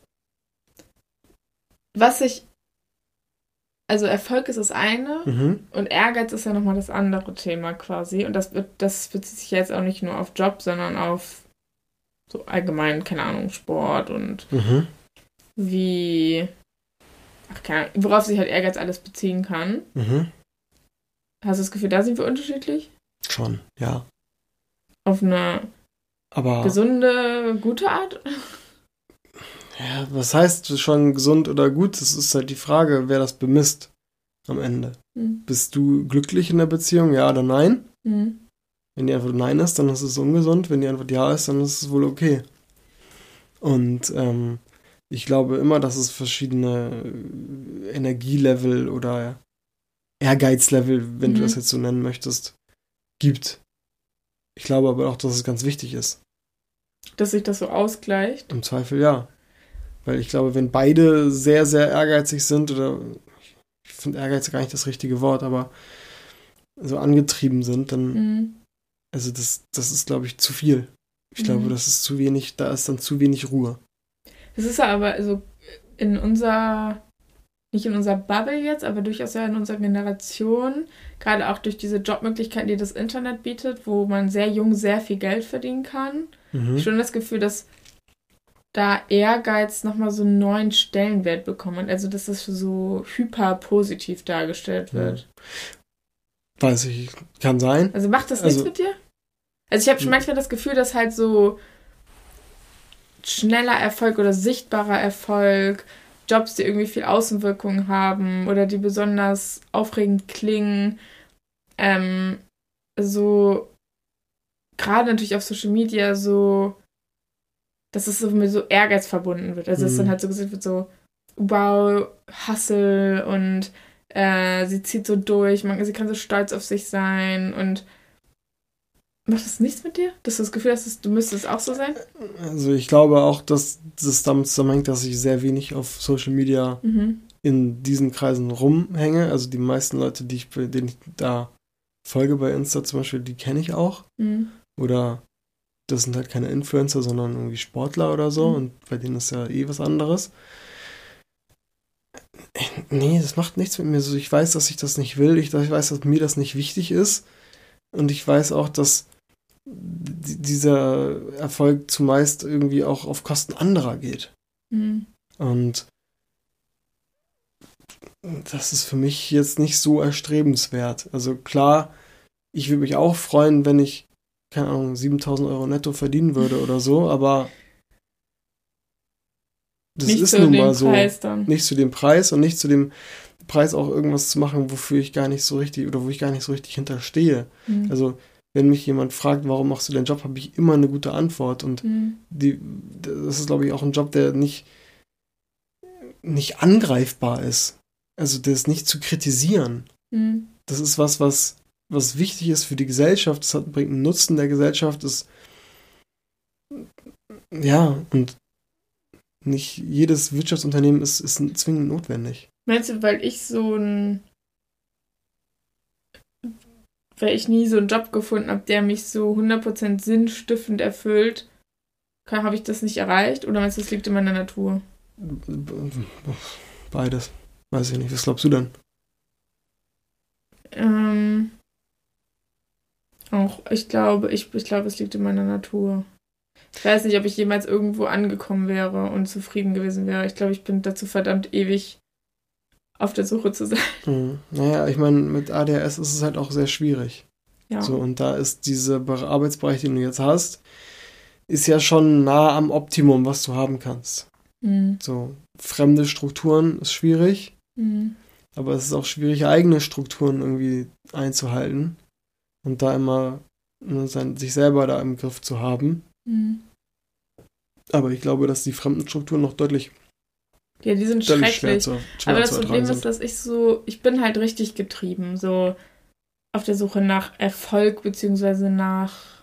was ich, also Erfolg ist das eine Mhm. und Ehrgeiz ist ja nochmal das andere Thema quasi. Und das, wird, das bezieht sich ja jetzt auch nicht nur auf Job, sondern auf so allgemein, keine Ahnung, Sport und Mhm. wie, ach keine Ahnung, worauf sich halt Ehrgeiz alles beziehen kann. Mhm. Hast du das Gefühl, da sind wir unterschiedlich? Schon, ja. Auf eine Aber gesunde, gute Art? ja, was heißt schon gesund oder gut? Das ist halt die Frage, wer das bemisst am Ende. Hm. Bist du glücklich in der Beziehung, ja oder nein? Hm. Wenn die Antwort Nein ist, dann ist es ungesund. Wenn die Antwort Ja ist, dann ist es wohl okay. Und ähm, ich glaube immer, dass es verschiedene äh, Energielevel oder Ehrgeizlevel, wenn du Mhm. das jetzt so nennen möchtest, gibt. Ich glaube aber auch, dass es ganz wichtig ist. Dass sich das so ausgleicht. Im Zweifel ja. Weil ich glaube, wenn beide sehr, sehr ehrgeizig sind, oder ich finde Ehrgeiz gar nicht das richtige Wort, aber so angetrieben sind, dann, Hm. also das, das ist, glaube ich, zu viel. Ich Mhm. glaube, das ist zu wenig, da ist dann zu wenig Ruhe. Das ist ja aber so in unserer, nicht in unserer Bubble jetzt, aber durchaus ja in unserer Generation, gerade auch durch diese Jobmöglichkeiten, die das Internet bietet, wo man sehr jung sehr viel Geld verdienen kann. Mhm. Schon das Gefühl, dass da Ehrgeiz nochmal so einen neuen Stellenwert bekommt. Und also, dass das so hyper positiv dargestellt wird. Weiß ich, kann sein. Also macht das Also- nichts mit dir? Also ich habe schon Hm. manchmal das Gefühl, dass halt so schneller Erfolg oder sichtbarer Erfolg, Jobs, die irgendwie viel Außenwirkung haben oder die besonders aufregend klingen, ähm, so gerade natürlich auf Social Media so dass es so mit so Ehrgeiz verbunden wird. Also, dass Mhm. dann halt so gesagt wird, so, wow, Hustle und äh, sie zieht so durch, man, sie kann so stolz auf sich sein und macht das nichts mit dir? Dass du das Gefühl hast, dass du müsstest auch so sein? Also ich glaube auch, dass das damit zusammenhängt, dass ich sehr wenig auf Social Media Mhm. in diesen Kreisen rumhänge. Also die meisten Leute, die ich, denen ich da folge bei Insta zum Beispiel, die kenne ich auch. Mhm. Oder das sind halt keine Influencer, sondern irgendwie Sportler oder so. Mhm. Und bei denen ist ja eh was anderes. Nee, das macht nichts mit mir. So, ich weiß, dass ich das nicht will. Ich, ich weiß, dass mir das nicht wichtig ist. Und ich weiß auch, dass d- dieser Erfolg zumeist irgendwie auch auf Kosten anderer geht. Mhm. Und das ist für mich jetzt nicht so erstrebenswert. Also klar, ich würde mich auch freuen, wenn ich, keine Ahnung, siebentausend Euro netto verdienen würde oder so, aber das Nicht ist zu nun dem mal so. Preis dann. Nicht zu dem Preis und nicht zu dem Preis auch irgendwas zu machen, wofür ich gar nicht so richtig oder wo ich gar nicht so richtig hinterstehe. Mhm. Also wenn mich jemand fragt, warum machst du den Job, habe ich immer eine gute Antwort. Und Mhm. die, das ist, glaube ich, auch ein Job, der nicht, nicht angreifbar ist. Also der ist nicht zu kritisieren. Mhm. Das ist was, was, was wichtig ist für die Gesellschaft. Das hat, bringt einen Nutzen der Gesellschaft. Das, ja, und nicht jedes Wirtschaftsunternehmen ist, ist zwingend notwendig. Meinst du, weil ich so ein, weil ich nie so einen Job gefunden habe, der mich so hundert Prozent sinnstiftend erfüllt, habe ich das nicht erreicht? Oder meinst du, das liegt in meiner Natur? Beides. Weiß ich nicht. Was glaubst du denn? Ähm, auch, ich glaube, ich, ich glaube, es liegt in meiner Natur. Ich weiß nicht, ob ich jemals irgendwo angekommen wäre und zufrieden gewesen wäre. Ich glaube, ich bin dazu verdammt ewig auf der Suche zu sein. Mhm. Naja, ich meine, mit A D H S ist es halt auch sehr schwierig. Ja. So, und da ist dieser Be- Arbeitsbereich, den du jetzt hast, ist ja schon nah am Optimum, was du haben kannst. Mhm. So, fremde Strukturen ist schwierig, Mhm. aber es ist auch schwierig, eigene Strukturen irgendwie einzuhalten und da immer ne, sein, sich selber da im Griff zu haben. Mhm. Aber ich glaube, dass die fremden Strukturen noch deutlich, Ja, die sind deutlich schwer schrecklich. zu, schwer Aber das zu Problem ertragen ist, sind. dass ich so, ich bin halt richtig getrieben, so auf der Suche nach Erfolg, beziehungsweise nach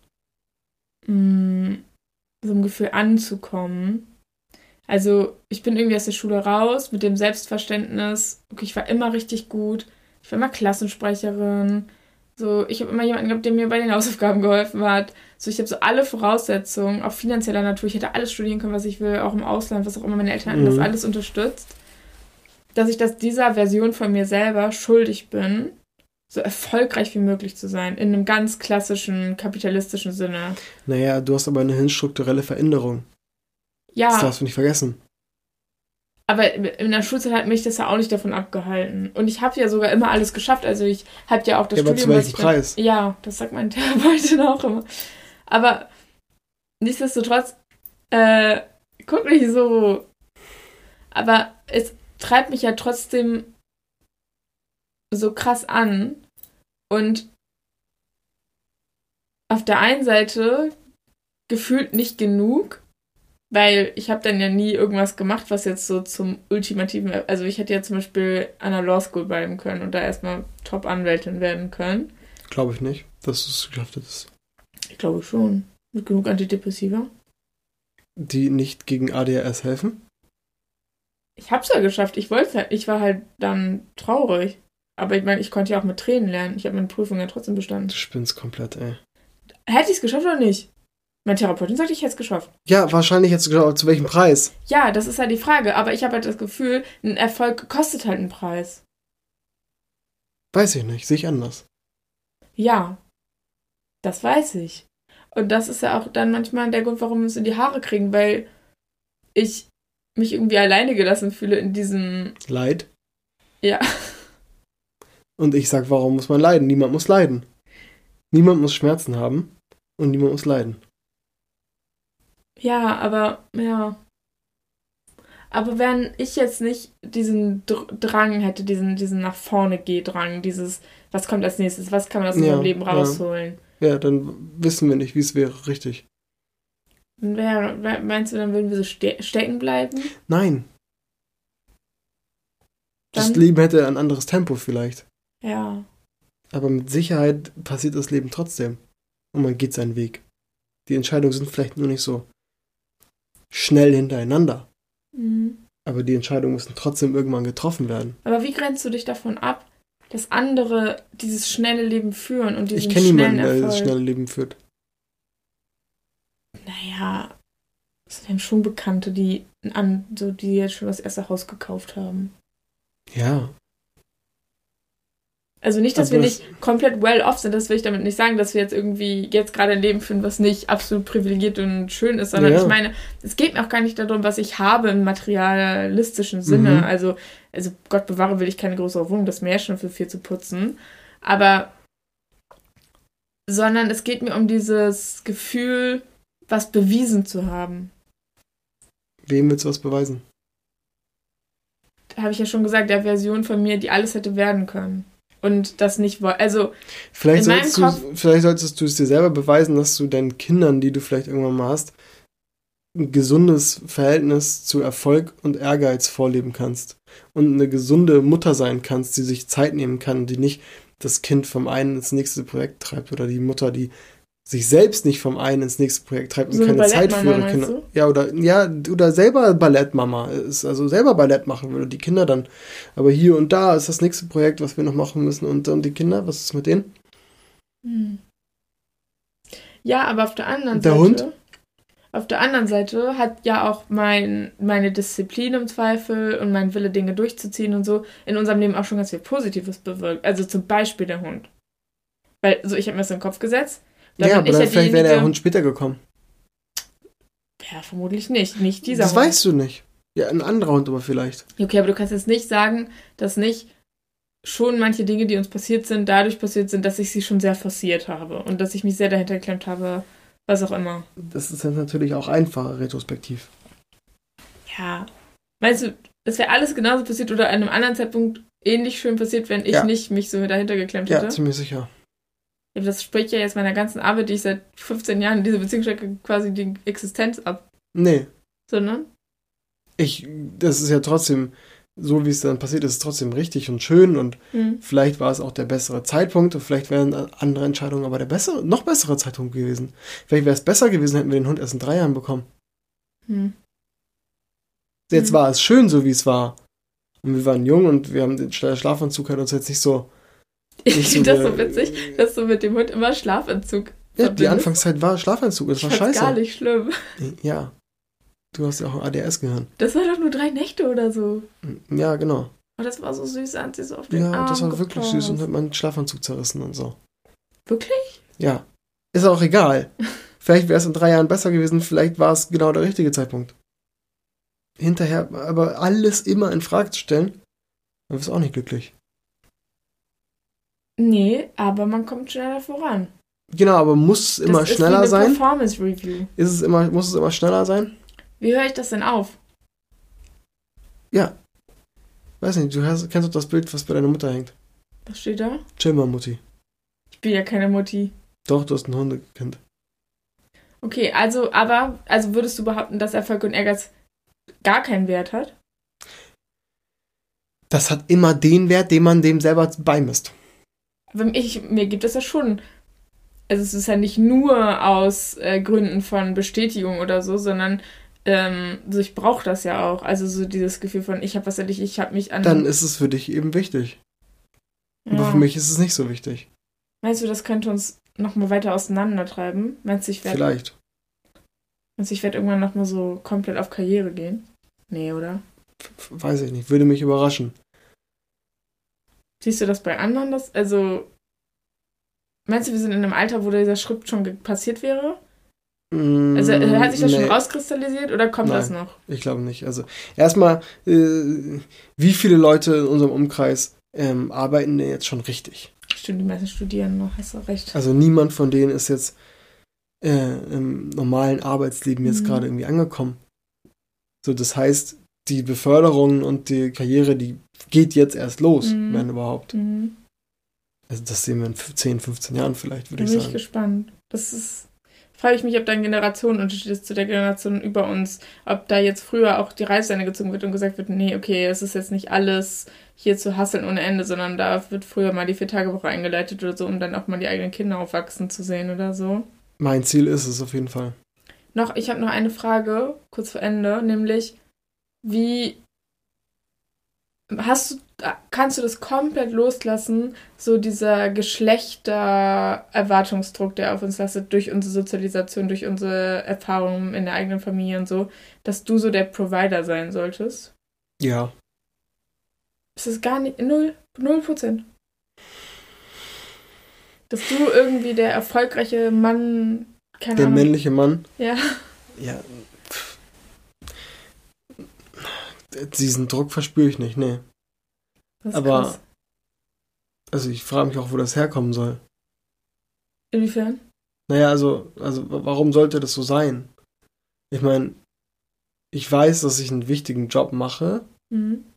mh, so einem Gefühl anzukommen. Also, ich bin irgendwie aus der Schule raus mit dem Selbstverständnis, okay, ich war immer richtig gut, ich war immer Klassensprecherin, so, ich habe immer jemanden gehabt, der mir bei den Hausaufgaben geholfen hat. So, ich habe so alle Voraussetzungen, auch finanzieller Natur, ich hätte alles studieren können, was ich will, auch im Ausland, was auch immer, meine Eltern hatten das Mhm. alles unterstützt. Dass ich das dieser Version von mir selber schuldig bin, so erfolgreich wie möglich zu sein, in einem ganz klassischen kapitalistischen Sinne. Naja, du hast aber eine hinstrukturelle Veränderung. Das Ja, darfst du nicht vergessen. aber in der Schulzeit hat mich das ja auch nicht davon abgehalten. Und ich habe ja sogar immer alles geschafft. Also ich habe ja auch das Ja, aber zu Studium, was welchem ich dann- Preis? Ja, das sagt mein Therapeutin auch immer. Aber nichtsdestotrotz, äh, guck nicht so. Aber es treibt mich ja trotzdem so krass an. Und auf der einen Seite gefühlt nicht genug, weil ich habe dann ja nie irgendwas gemacht, was jetzt so zum ultimativen, also ich hätte ja zum Beispiel an der Law School bleiben können und da erstmal Top-Anwältin werden können. Glaube ich nicht, dass du es geschafft hättest. Ich glaube schon. Mit genug Antidepressiva. Die nicht gegen A D H S helfen? Ich hab's ja geschafft. Ich wollte halt, ich war halt dann traurig. Aber ich meine, ich konnte ja auch mit Tränen lernen. Ich habe meine Prüfung ja trotzdem bestanden. Du spinnst komplett, ey. Hätte ich es geschafft oder nicht? Meine Therapeutin sagte, ich hätte es geschafft. Ja, wahrscheinlich jetzt geschaut, zu welchem Preis. Ja, das ist halt die Frage. Aber ich habe halt das Gefühl, ein Erfolg kostet halt einen Preis. Weiß ich nicht, sehe ich anders. Ja, das weiß ich. Und das ist ja auch dann manchmal der Grund, warum wir uns in die Haare kriegen, weil ich mich irgendwie alleine gelassen fühle in diesem... Leid. Ja. Und ich sag, warum muss man leiden? Niemand muss leiden. Niemand muss Schmerzen haben und niemand muss leiden. Ja, aber, ja. Aber wenn ich jetzt nicht diesen Dr- Drang hätte, diesen, diesen nach vorne geh-Drang, dieses, was kommt als nächstes, was kann man aus Ja, unserem Leben ja. rausholen? Ja, dann wissen wir nicht, wie es wäre, richtig. Wer, wer- meinst du, dann würden wir so ste stecken bleiben? Nein. Das Dann? Leben hätte ein anderes Tempo vielleicht. Ja. Aber mit Sicherheit passiert das Leben trotzdem. Und man geht seinen Weg. Die Entscheidungen sind vielleicht nur nicht so schnell hintereinander. Mhm. Aber die Entscheidungen müssen trotzdem irgendwann getroffen werden. Aber wie grenzt du dich davon ab, dass andere dieses schnelle Leben führen und diesen Ich kenne schnellen niemanden, der Erfolg? das schnelle Leben führt. Naja, es sind schon Bekannte, die an, so die jetzt schon das erste Haus gekauft haben. Ja. Also nicht, dass Aber wir es- nicht komplett well off sind, das will ich damit nicht sagen, dass wir jetzt irgendwie jetzt gerade ein Leben führen, was nicht absolut privilegiert und schön ist, sondern Ja. ich meine, es geht mir auch gar nicht darum, was ich habe im materialistischen Sinne. Mhm. Also, also Gott bewahre, will ich keine größere Wohnung, das Meer schon für viel zu putzen. Aber, sondern es geht mir um dieses Gefühl, was bewiesen zu haben. Wem willst du was beweisen? Da habe ich ja schon gesagt, der Version von mir, die alles hätte werden können. Und das nicht wollte. Also, Vielleicht In meinem solltest, du, vielleicht solltest du es dir selber beweisen, dass du deinen Kindern, die du vielleicht irgendwann mal hast, ein gesundes Verhältnis zu Erfolg und Ehrgeiz vorleben kannst. Und eine gesunde Mutter sein kannst, die sich Zeit nehmen kann, die nicht das Kind vom einen ins nächste Projekt treibt oder die Mutter, die sich selbst nicht vom einen ins nächste Projekt treibt und So eine keine Zeit für Ballettmama, ihre meinst Kinder. du? Ja, oder ja, oder selber Ballettmama ist, also selber Ballett machen würde, die Kinder dann. Aber hier und da ist das nächste Projekt, was wir noch machen müssen. Und, und die Kinder, was ist mit denen? Hm. Ja, aber auf der anderen Der Seite. Hund? Auf der anderen Seite hat ja auch mein, meine Disziplin im Zweifel und mein Wille, Dinge durchzuziehen und so in unserem Leben auch schon ganz viel Positives bewirkt. Also zum Beispiel der Hund. Weil, so, ich habe mir das in den Kopf gesetzt. Da Ja, bin aber ich dann ja vielleicht wäre der diejenige- Hund später gekommen. Ja, vermutlich nicht. Nicht dieser Das Hund. weißt du nicht. Ja, ein anderer Hund aber vielleicht. Okay, aber du kannst jetzt nicht sagen, dass nicht schon manche Dinge, die uns passiert sind, dadurch passiert sind, dass ich sie schon sehr forciert habe und dass ich mich sehr dahinter geklemmt habe, was auch immer. Das ist dann natürlich auch einfacher, retrospektiv. Ja. Meinst du, es wäre alles genauso passiert oder an einem anderen Zeitpunkt ähnlich schön passiert, wenn ich Ja. nicht mich so dahinter geklemmt Ja, hätte? ziemlich sicher. Ja, das spricht ja jetzt meiner ganzen Arbeit, die ich seit fünfzehn Jahren in dieser Beziehung stecke, quasi die Existenz ab. Nee, Sondern? ich, das ist ja trotzdem, so wie es dann passiert ist, ist trotzdem richtig und schön und Hm. vielleicht war es auch der bessere Zeitpunkt und vielleicht wären andere Entscheidungen aber der bessere, noch bessere Zeitpunkt gewesen. Vielleicht wäre es besser gewesen, hätten wir den Hund erst in drei Jahren bekommen. Hm. Jetzt Mhm. war es schön, so wie es war. Und wir waren jung und wir haben den Schla- Schlafanzug hat uns jetzt nicht so. Ich Nicht so finde das der- so witzig, dass du mit dem Hund immer Schlafanzug Ja, die verbindest. Anfangszeit war Schlafanzug, das Ich war fand's scheiße. gar nicht schlimm. Ja. Du hast ja auch A D S-Gehirn. Das war doch nur drei Nächte oder so. Ja, genau. Aber das war so süß, hat sie so auf den Ja, Arm das war wirklich gepasst. süß und hat meinen Schlafanzug zerrissen und so. Wirklich? Ja. Ist auch egal. Vielleicht wäre es in drei Jahren besser gewesen, vielleicht war es genau der richtige Zeitpunkt. Hinterher aber alles immer in Frage zu stellen, dann wirst du auch nicht glücklich. Nee, aber man kommt schneller voran. Genau, aber muss es immer das ist schneller wie eine sein? Performance Review. Ist es immer, muss es immer schneller sein? Wie höre ich das denn auf? Ja. Weiß nicht, du hast, kennst doch das Bild, was bei deiner Mutter hängt. Was steht da? Chill mal, Mutti. Ich bin ja keine Mutti. Doch, du hast ein Hundekind. Okay, also, aber, also würdest du behaupten, dass Erfolg und Ehrgeiz gar keinen Wert hat? Das hat immer den Wert, den man dem selber beimisst. Aber ich, mir gibt es ja schon. Also es ist ja nicht nur aus äh, Gründen von Bestätigung oder so, sondern ähm, so ich brauche das ja auch. Also so dieses Gefühl von, ich habe was erledigt, ich habe mich an... Dann ist es für dich eben wichtig. Aber ja. für mich ist es nicht so wichtig. Meinst du, das könnte uns nochmal weiter auseinandertreiben? Meinst du, ich werde Vielleicht. meinst du, ich werd irgendwann nochmal so komplett auf Karriere gehen? Nee, oder? F- Weiß ich nicht. Würde mich überraschen. Siehst du das bei anderen? Das, also, meinst du, wir sind in einem Alter, wo dieser Schritt schon ge- passiert wäre? Mm, Also äh, hat sich das nee, schon rauskristallisiert oder kommt Nein. das noch? Ich glaube nicht. Also erstmal, äh, wie viele Leute in unserem Umkreis ähm, arbeiten denn jetzt schon richtig? Stimmt, die meisten studieren noch, hast du recht. Also niemand von denen ist jetzt äh, im normalen Arbeitsleben jetzt Mhm. gerade irgendwie angekommen. So, das heißt, die Beförderung und die Karriere, die geht jetzt erst los, Mhm. wenn überhaupt. Mhm. Also das sehen wir in zehn, fünfzehn Jahren vielleicht, würde Da ich bin ich sagen. gespannt. Das ist frage ich mich, ob da ein Generationenunterschied ist zu der Generation über uns. Ob da jetzt früher auch die Reißleine gezogen wird und gesagt wird, nee, okay, es ist jetzt nicht alles hier zu hasseln ohne Ende, sondern da wird früher mal die Vier-Tage-Woche eingeleitet oder so, um dann auch mal die eigenen Kinder aufwachsen zu sehen oder so. Mein Ziel ist es auf jeden Fall. Noch, ich habe noch eine Frage, kurz vor Ende, nämlich, wie hast du, kannst du das komplett loslassen, so dieser Geschlechtererwartungsdruck, der auf uns lastet, durch unsere Sozialisation, durch unsere Erfahrungen in der eigenen Familie und so, dass du so der Provider sein solltest? Ja. Ist das gar nicht, null, null Prozent. Dass du irgendwie der erfolgreiche Mann, keine Der Ahnung. männliche Mann? Ja. Ja. pff. Diesen Druck verspüre ich nicht, nee. Das ist Aber, krass. also ich frage mich auch, wo das herkommen soll. Inwiefern? Naja, also, also warum sollte das so sein? Ich meine, ich weiß, dass ich einen wichtigen Job mache Mhm.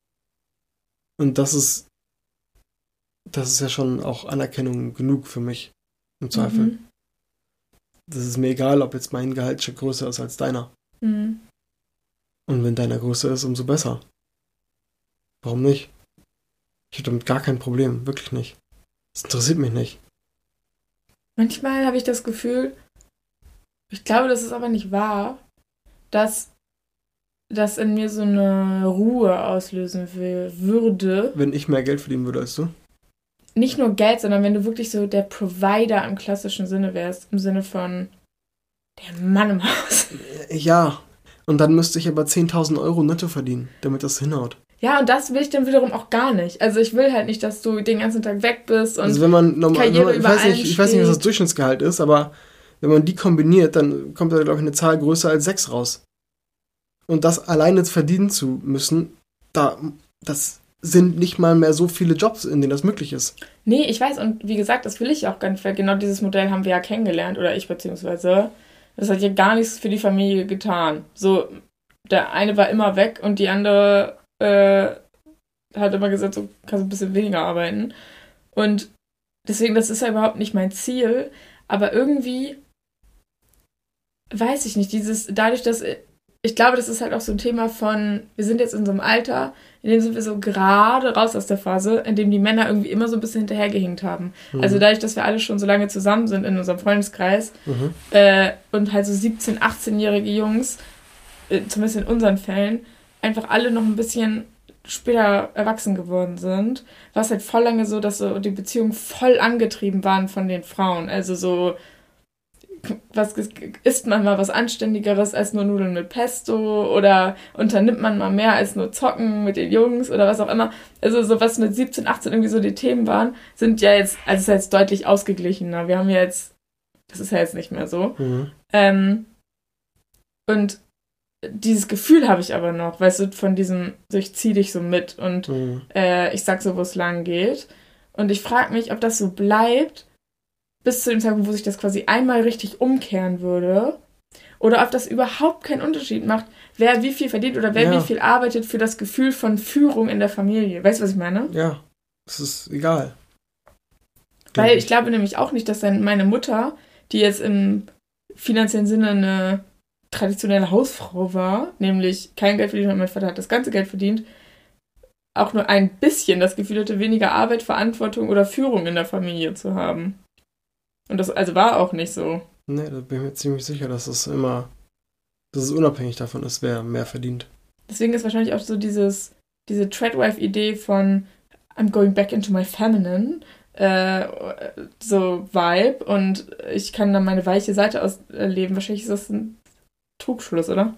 und das ist, das ist ja schon auch Anerkennung genug für mich, im Zweifel. Mhm. Das ist mir egal, ob jetzt mein Gehalt schon größer ist als deiner. Mhm. Und wenn deiner größer ist, umso besser. Warum nicht? Ich habe damit gar kein Problem, wirklich nicht. Das interessiert mich nicht. Manchmal habe ich das Gefühl, ich glaube, das ist aber nicht wahr, dass das in mir so eine Ruhe auslösen will, würde. Wenn ich mehr Geld verdienen würde als du? Nicht nur Geld, sondern wenn du wirklich so der Provider im klassischen Sinne wärst, im Sinne von der Mann im Haus. Ja. Und dann müsste ich aber zehntausend Euro netto verdienen, damit das hinhaut. Ja, und das will ich dann wiederum auch gar nicht. Also ich will halt nicht, dass du den ganzen Tag weg bist und Also wenn man normal, wenn Karriere man, ich, über weiß allem nicht, ich weiß nicht, was das steht. Durchschnittsgehalt ist, aber wenn man die kombiniert, dann kommt da, glaube ich, eine Zahl größer als sechs raus. Und das alleine verdienen zu müssen, da, das sind nicht mal mehr so viele Jobs, in denen das möglich ist. Nee, ich weiß, und wie gesagt, das will ich auch gar nicht, weil genau dieses Modell haben wir ja kennengelernt, oder ich beziehungsweise. Das hat ja gar nichts für die Familie getan. So, der eine war immer weg und die andere äh, hat immer gesagt, so kannst du ein bisschen weniger arbeiten. Und deswegen, das ist ja überhaupt nicht mein Ziel, aber irgendwie weiß ich nicht, dieses, dadurch, dass, ich glaube, das ist halt auch so ein Thema von, wir sind jetzt in so einem Alter, in dem sind wir so gerade raus aus der Phase, in dem die Männer irgendwie immer so ein bisschen hinterhergehinkt haben. Mhm. Also dadurch, dass wir alle schon so lange zusammen sind in unserem Freundeskreis Mhm. äh, und halt so siebzehn-, achtzehnjährige Jungs, äh, zumindest in unseren Fällen, einfach alle noch ein bisschen später erwachsen geworden sind, war es halt voll lange so, dass so die Beziehungen voll angetrieben waren von den Frauen. Also so, was isst man mal was Anständigeres als nur Nudeln mit Pesto oder unternimmt man mal mehr als nur Zocken mit den Jungs oder was auch immer. Also so was mit siebzehn, achtzehn irgendwie so die Themen waren, sind ja jetzt, also es ist jetzt deutlich ausgeglichener. Wir haben ja jetzt, das ist ja jetzt nicht mehr so. Mhm. Ähm, und dieses Gefühl habe ich aber noch, weißt du, von diesem, so ich zieh dich so mit und Mhm. äh, ich sag so, wo es lang geht. Und ich frage mich, ob das so bleibt, bis zu dem Zeitpunkt, wo sich das quasi einmal richtig umkehren würde. Oder ob das überhaupt keinen Unterschied macht, wer wie viel verdient oder wer Ja. wie viel arbeitet für das Gefühl von Führung in der Familie. Weißt du, was ich meine? Ja, es ist egal. Weil ich glaube nämlich auch nicht, dass dann meine Mutter, die jetzt im finanziellen Sinne eine traditionelle Hausfrau war, nämlich kein Geld verdient und mein Vater hat das ganze Geld verdient, auch nur ein bisschen das Gefühl hatte, weniger Arbeit, Verantwortung oder Führung in der Familie zu haben. Und das also war auch nicht so. Nee, da bin ich mir ziemlich sicher, dass es immer, dass es unabhängig davon ist, wer mehr verdient. Deswegen ist wahrscheinlich auch so dieses, diese Treadwife-Idee von I'm going back into my feminine, äh, so Vibe und ich kann dann meine weiche Seite ausleben. Wahrscheinlich ist das ein Trugschluss, oder?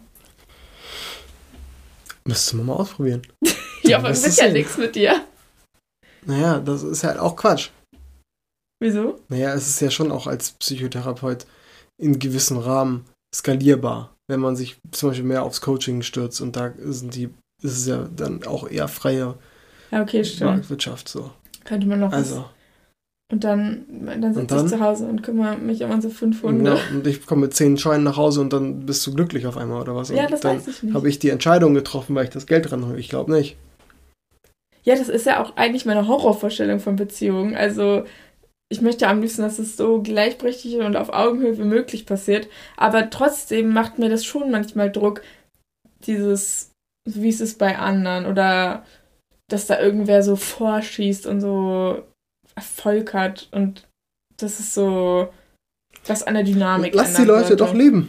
Müsste man mal ausprobieren. Ja, Dann aber wirst wird du ja sehen. nichts mit dir. Naja, das ist halt auch Quatsch. Wieso? Naja, es ist ja schon auch als Psychotherapeut in gewissem Rahmen skalierbar, wenn man sich zum Beispiel mehr aufs Coaching stürzt und da sind die, ist es ja dann auch eher freie Ja, okay, stimmt. Marktwirtschaft so. Könnte man noch was. Also, Und dann, dann sitze Und dann? ich zu Hause und kümmere mich um unsere fünf Hunde. ja, und ich komme mit zehn Scheinen nach Hause und dann bist du glücklich auf einmal oder was? Ja, und das dann weiß ich nicht. habe ich die Entscheidung getroffen, weil ich das Geld dran habe. Ich glaube nicht. Ja, das ist ja auch eigentlich meine Horrorvorstellung von Beziehungen. Also, ich möchte am liebsten, dass es so gleichberechtigt und auf Augenhöhe wie möglich passiert. Aber trotzdem macht mir das schon manchmal Druck, dieses, wie ist es bei anderen? Oder dass da irgendwer so vorschießt und so Erfolg hat. Und das ist so, was an der Dynamik Lass die Leute sollte. doch leben.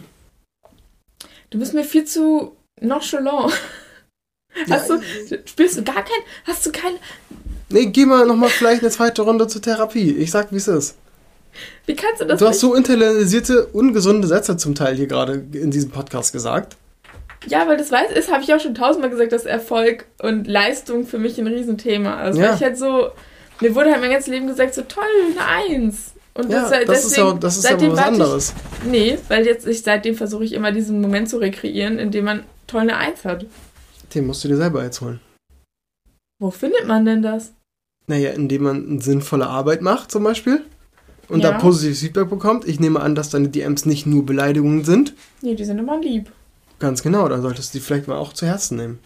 Du bist mir viel zu nonchalant. Hast ja, du, spürst du gar kein, hast du kein... Nee, geh mal nochmal vielleicht eine zweite Runde zur Therapie. Ich sag, wie es ist. Wie kannst du das Du nicht? hast so internalisierte, ungesunde Sätze zum Teil hier gerade in diesem Podcast gesagt. Ja, weil das weiß ist, habe ich auch schon tausendmal gesagt, dass Erfolg und Leistung für mich ein Riesenthema ist. Ja. Weil ich halt so, mir wurde halt mein ganzes Leben gesagt, so toll, eine Eins. Und ja, das, das deswegen, ist ja, das ist aber was anderes. Ich, nee, weil jetzt ich seitdem versuche ich immer diesen Moment zu rekreieren, in dem man toll eine Eins hat. Den musst du dir selber jetzt holen. Wo findet man denn das? Naja, indem man eine sinnvolle Arbeit macht zum Beispiel und Ja. da positives Feedback bekommt. Ich nehme an, dass deine D Ms nicht nur Beleidigungen sind. Nee, die sind immer lieb. Ganz genau, dann solltest du die vielleicht mal auch zu Herzen nehmen.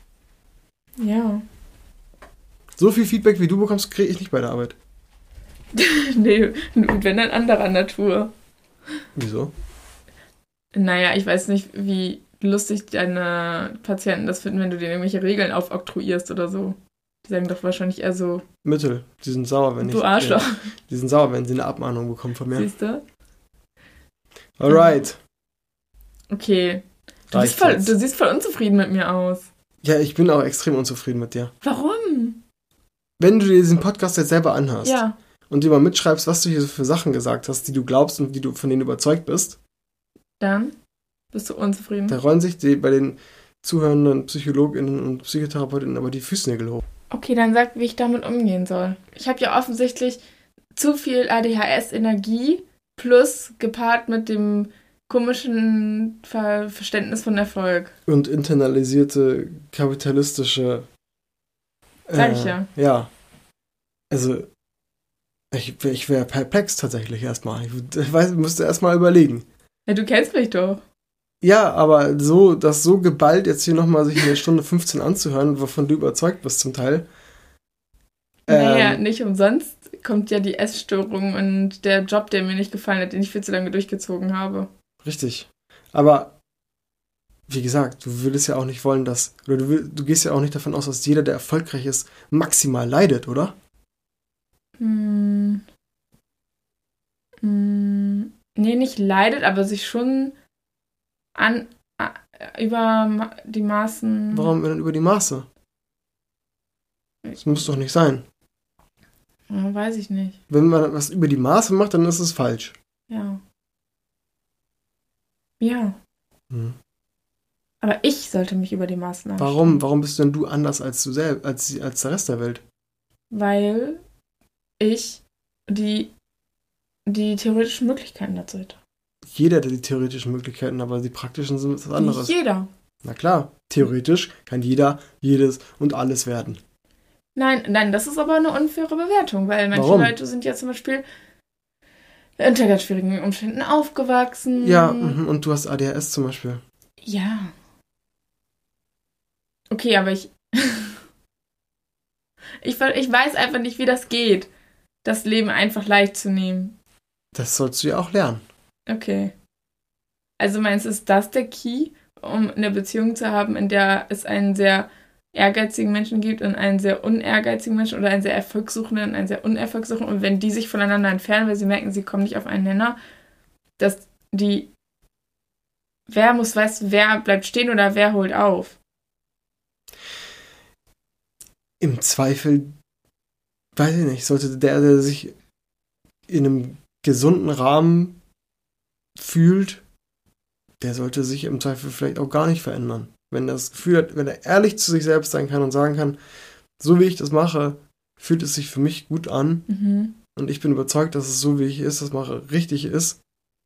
Ja. So viel Feedback, wie du bekommst, kriege ich nicht bei der Arbeit. Nee, und wenn dann anderer Natur. Wieso? Naja, ich weiß nicht, wie lustig deine Patienten das finden, wenn du denen irgendwelche Regeln aufoktroyierst oder so. Die sagen doch wahrscheinlich eher so, Mittel. Die sind sauer, wenn ich... du Arschloch. Die, die sind sauer, wenn sie eine Abmahnung bekommen von mir. Siehst du? Alright. Okay. Du, Reicht bist voll, jetzt. du siehst voll unzufrieden mit mir aus. Ja, ich bin auch extrem unzufrieden mit dir. Warum? Wenn du dir diesen Podcast jetzt selber anhörst Ja. und dir mal mitschreibst, was du hier so für Sachen gesagt hast, die du glaubst und die du von denen überzeugt bist, Dann bist du unzufrieden. da rollen sich die, bei den zuhörenden PsychologInnen und Psychotherapeutinnen aber die Fußnägel hoch. Okay, dann sag, wie ich damit umgehen soll. Ich habe ja offensichtlich zu viel A D H S-Energie plus gepaart mit dem komischen Ver Verständnis von Erfolg. Und internalisierte kapitalistische... Sag ich ja. Ja. Also, ich, ich wäre perplex tatsächlich erstmal. Ich, ich weiß, müsste erstmal überlegen. Ja, du kennst mich doch. Ja, aber so, das so geballt jetzt hier nochmal sich eine Stunde fünfzehn anzuhören, wovon du überzeugt bist zum Teil. Naja, Ähm, nicht umsonst kommt ja die Essstörung und der Job, der mir nicht gefallen hat, den ich viel zu lange durchgezogen habe. Richtig. Aber, wie gesagt, du würdest ja auch nicht wollen, dass, oder du, will, du gehst ja auch nicht davon aus, dass jeder, der erfolgreich ist, maximal leidet, oder? Hm. Hm. Nee, nicht leidet, aber sich schon an a- über ma- die Maßen... Warum denn über die Maße? Das muss doch nicht sein. Ja, weiß ich nicht. Wenn man was über die Maße macht, dann ist es falsch. Ja. Ja. Hm. Aber ich sollte mich über die Maßen anstrengen. Warum? Warum bist denn du anders als du selbst, als, als der Rest der Welt? Weil ich die, die theoretischen Möglichkeiten dazu hätte. Jeder hat die theoretischen Möglichkeiten, aber die praktischen sind was anderes. Nicht jeder. Na klar, theoretisch kann jeder, jedes und alles werden. Nein, nein, das ist aber eine unfaire Bewertung, weil manche Warum? Leute sind ja zum Beispiel unter ganz schwierigen Umständen aufgewachsen. Ja, mhm, und du hast A D H S zum Beispiel. Ja. Okay, aber ich, ich... Ich weiß einfach nicht, wie das geht, das Leben einfach leicht zu nehmen. Das sollst du ja auch lernen. Okay. Also meinst du, ist das der Key, um eine Beziehung zu haben, in der es einen sehr ehrgeizigen Menschen gibt und einen sehr unehrgeizigen Menschen oder einen sehr erfolgssuchenden und einen sehr unerfolgssuchenden, und wenn die sich voneinander entfernen, weil sie merken, sie kommen nicht auf einen Nenner, dass die... Wer muss, weißt du, wer bleibt stehen oder wer holt auf? Im Zweifel, weiß ich nicht, sollte der, der sich in einem gesunden Rahmen fühlt, der sollte sich im Zweifel vielleicht auch gar nicht verändern. Wenn er das Gefühl hat, wenn er ehrlich zu sich selbst sein kann und sagen kann, so wie ich das mache, fühlt es sich für mich gut an Mhm. und ich bin überzeugt, dass es so wie ich es das mache, richtig ist,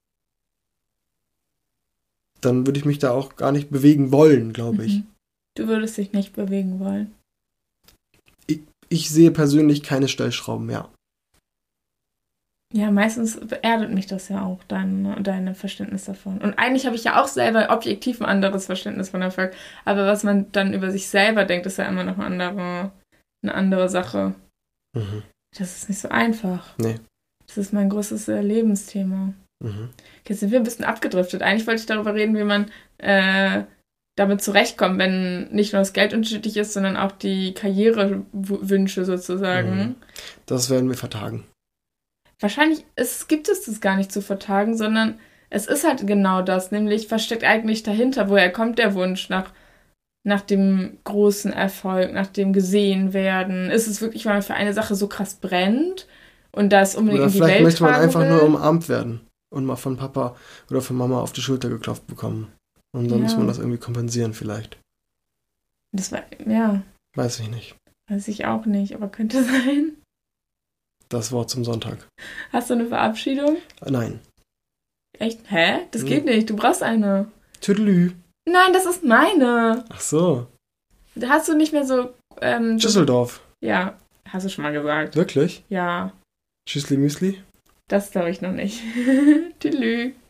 dann würde ich mich da auch gar nicht bewegen wollen, glaube ich. Mhm. Du würdest dich nicht bewegen wollen. ich. Ich sehe persönlich keine Stellschrauben mehr. Ja, meistens erdet mich das ja auch, dein, dein Verständnis davon. Und eigentlich habe ich ja auch selber objektiv ein anderes Verständnis von Erfolg. Aber was man dann über sich selber denkt, ist ja immer noch eine andere, eine andere Sache. Mhm. Das ist nicht so einfach. Nee. Das ist mein großes äh, Lebensthema. Mhm. Jetzt sind wir ein bisschen abgedriftet. Eigentlich wollte ich darüber reden, wie man äh, damit zurechtkommt, wenn nicht nur das Geld unterschiedlich ist, sondern auch die Karrierewünsche sozusagen. Mhm. Das werden wir vertagen. Wahrscheinlich ist, gibt es das gar nicht zu vertagen, sondern es ist halt genau das, nämlich versteckt eigentlich dahinter, woher kommt der Wunsch nach, nach dem großen Erfolg, nach dem Gesehenwerden. Ist es wirklich, weil man für eine Sache so krass brennt und das unbedingt Oder in die vielleicht Welt möchte man tragen einfach will? nur umarmt werden und mal von Papa oder von Mama auf die Schulter geklopft bekommen. Und dann Ja. muss man das irgendwie kompensieren vielleicht. Das war, ja, Weiß ich nicht. weiß ich auch nicht, aber könnte sein. Das Wort zum Sonntag. Hast du eine Verabschiedung? Nein. Echt? Hä? Das Hm. geht nicht. Du brauchst eine. Tüdelü. Nein, das ist meine. Ach so. Hast du nicht mehr so... Ähm, so Düsseldorf. ja, hast du schon mal gesagt. Wirklich? Ja, Tschüssli Müsli? das glaube ich noch nicht. Tschüss.